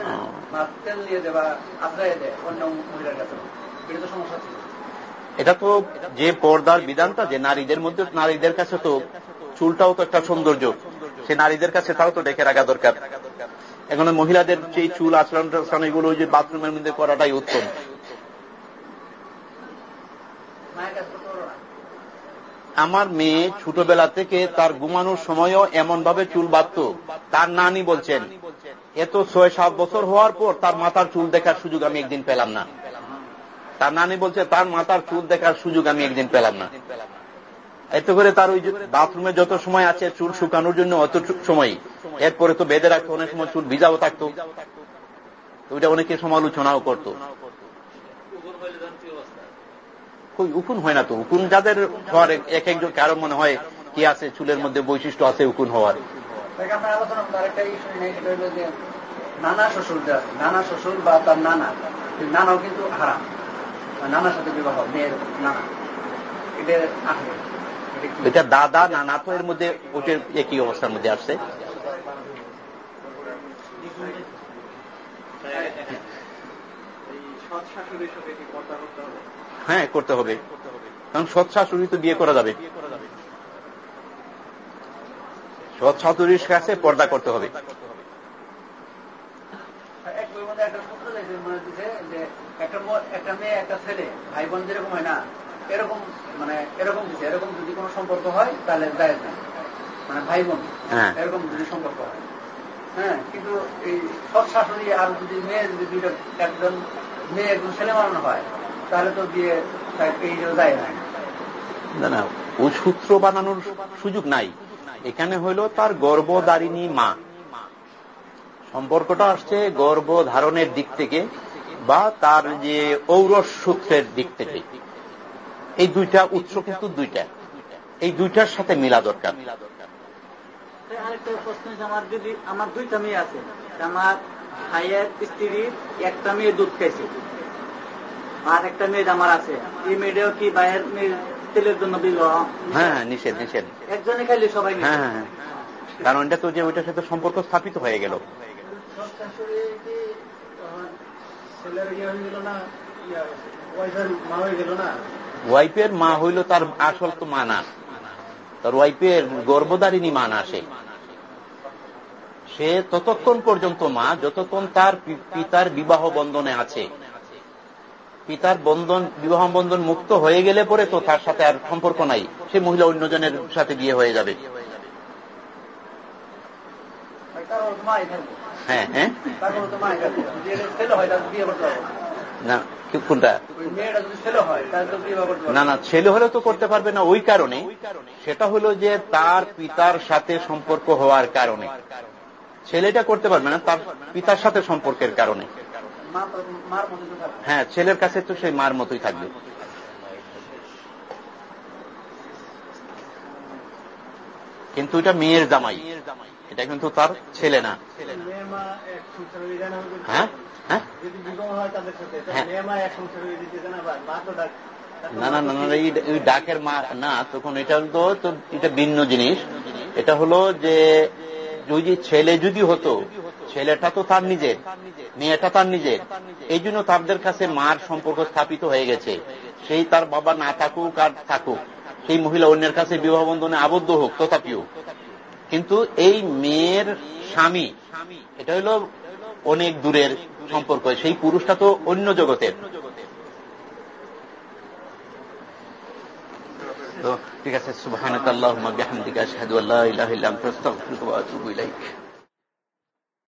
A: এটা তো যে পর্দার বিধানটা, যে নারীদের মধ্যে, নারীদের কাছে তো চুলটাও তো একটা সৌন্দর্য, সে নারীদের কাছে তাও তো দেখে রাখা দরকার। এখন মহিলাদের যে চুল আচরণ এগুলো যে বাথরুমের মধ্যে করাটাই উত্তম। আমার মেয়ে ছোটবেলা থেকে তার ঘুমানোর সময়ও এমন ভাবে চুল বাঁধত, তার নানি বলছেন এত 6-7 বছর হওয়ার পর তার মাথার চুল দেখার সুযোগ আমি একদিন পেলাম না। তার নানি বলছে তার মাথার চুল দেখার সুযোগ আমি একদিন পেলাম না। এত করে তার ওই বাথরুমে যত সময় আছে চুল শুকানোর জন্য অত সময়, এরপরে তো বেঁধে রাখতো, অনেক সময় চুল ভিজাও থাকতো, ওইটা অনেকে সমালোচনাও করত। উকুন হয় না তো। উকুন যাদের হওয়ার এক একজন কারো মনে হয় কি আছে, চুলের মধ্যে বৈশিষ্ট্য আছে উকুন হওয়ার।
D: আমরা আলোচনা করার একটা ইস্যু নেই, সেটা হলো যে নানা শ্বশুর নানা শ্বশুর বা তার নানাও কিন্তু হারাম, নানার সাথে বিবাহ, মেয়ের নানা,
A: এটা দাদা নানা তো এর মধ্যে ওটার একই অবস্থার মধ্যে আসছে। হ্যাঁ, করতে হবে, কারণ সৎ শাশুড়ি তো বিয়ে করা যাবে, সৎ শাশুড়ির কাছে পর্দা করতে হবে।
D: একটা মেয়ে একটা ছেলে ভাই বোন যেরকম হয় না, এরকম এরকম যদি কোনো সম্পর্ক হয় তাহলে জায়েজ না, ভাই বোন এরকম যদি সম্পর্ক হয়। হ্যাঁ, কিন্তু এই সৎ শাশুড়ি আর যদি মেয়ে যদি একজন মেয়ে একজন ছেলে বানানো হয় তাহলে তো বিয়ে এই যায় না।
A: না, ওই সূত্র বানানোর সুযোগ নাই। এখানে হইল তার গর্ভধারিণী মা, সম্পর্কটা আসছে গর্ভধারণের দিক থেকে বা তার যে ঔরস সূত্রের দিক থেকে। এই দুইটা উৎস কিন্তু দুইটা, এই দুইটার সাথে মিলা দরকার।
C: আরেকটা প্রশ্ন, আমার দুইটা মেয়ে আছে, আমার ভাইয়ের স্ত্রীর একটা মেয়ে দুধ খাইছে আর একটা মেয়ে আমার আছে, এই মেয়েটাও কি ভাইয়ের মেয়ের তেলের জন্য বিবাহ?
A: হ্যাঁ, নিষেধ নিষেধ।
C: একজনে খাইলে সবাই।
A: হ্যাঁ, কারণ এটা তো যে ওইটার সাথে সম্পর্ক স্থাপিত হয়ে গেল। ওয়াইফের মা হইল তার আসল তো মা না, তার ওয়াইফের গর্ভধারিণী মা না। সে ততক্ষণ পর্যন্ত মা যতক্ষণ তার পিতার বিবাহ বন্ধনে আছে। পিতার বিবাহ বন্ধন মুক্ত হয়ে গেলে পরে তো তার সাথে আর সম্পর্ক নাই, সে মহিলা অন্যজনের সাথে বিয়ে হয়ে যাবে। হ্যাঁ হ্যাঁ, না কোনটা? না না, ছেলে হলে তো করতে পারবে না। ওই কারণে সেটা হলো যে তার পিতার সাথে সম্পর্ক হওয়ার কারণে ছেলেটা করতে পারবে না, তার পিতার সাথে সম্পর্কের কারণে। হ্যাঁ, ছেলের কাছে তো সেই মার মতোই থাকবে। কিন্তু এটা মেয়ের জামাই, এটা কিন্তু তার ছেলে না। হ্যাঁ হ্যাঁ, না না না, এই ডাকের মা না, তখন এটা তো এটা ভিন্ন জিনিস। এটা হলো যে যদি ছেলে যদি হতো, ছেলেটা তো তার নিজের, মেয়েটা তার নিজের, এই জন্য তাদের কাছে মার সম্পর্ক স্থাপিত হয়ে গেছে। সেই তার বাবা না থাকুক আর থাকুক, সেই মহিলা অন্যের কাছে বিবাহ বন্ধনে আবদ্ধ হোক তথাপিও। কিন্তু এই মেয়ের স্বামী এটা হলো অনেক দূরের সম্পর্ক, সেই পুরুষটা তো অন্য জগতের। তো ঠিক আছে, সুবহানাকাল্লাহুম্মা বিহামদিকা আশহাদু আল্লা ইলাহা ইল্লা আনতা আস্তাগফিরুকা ওয়া আতুবু ইলাইক।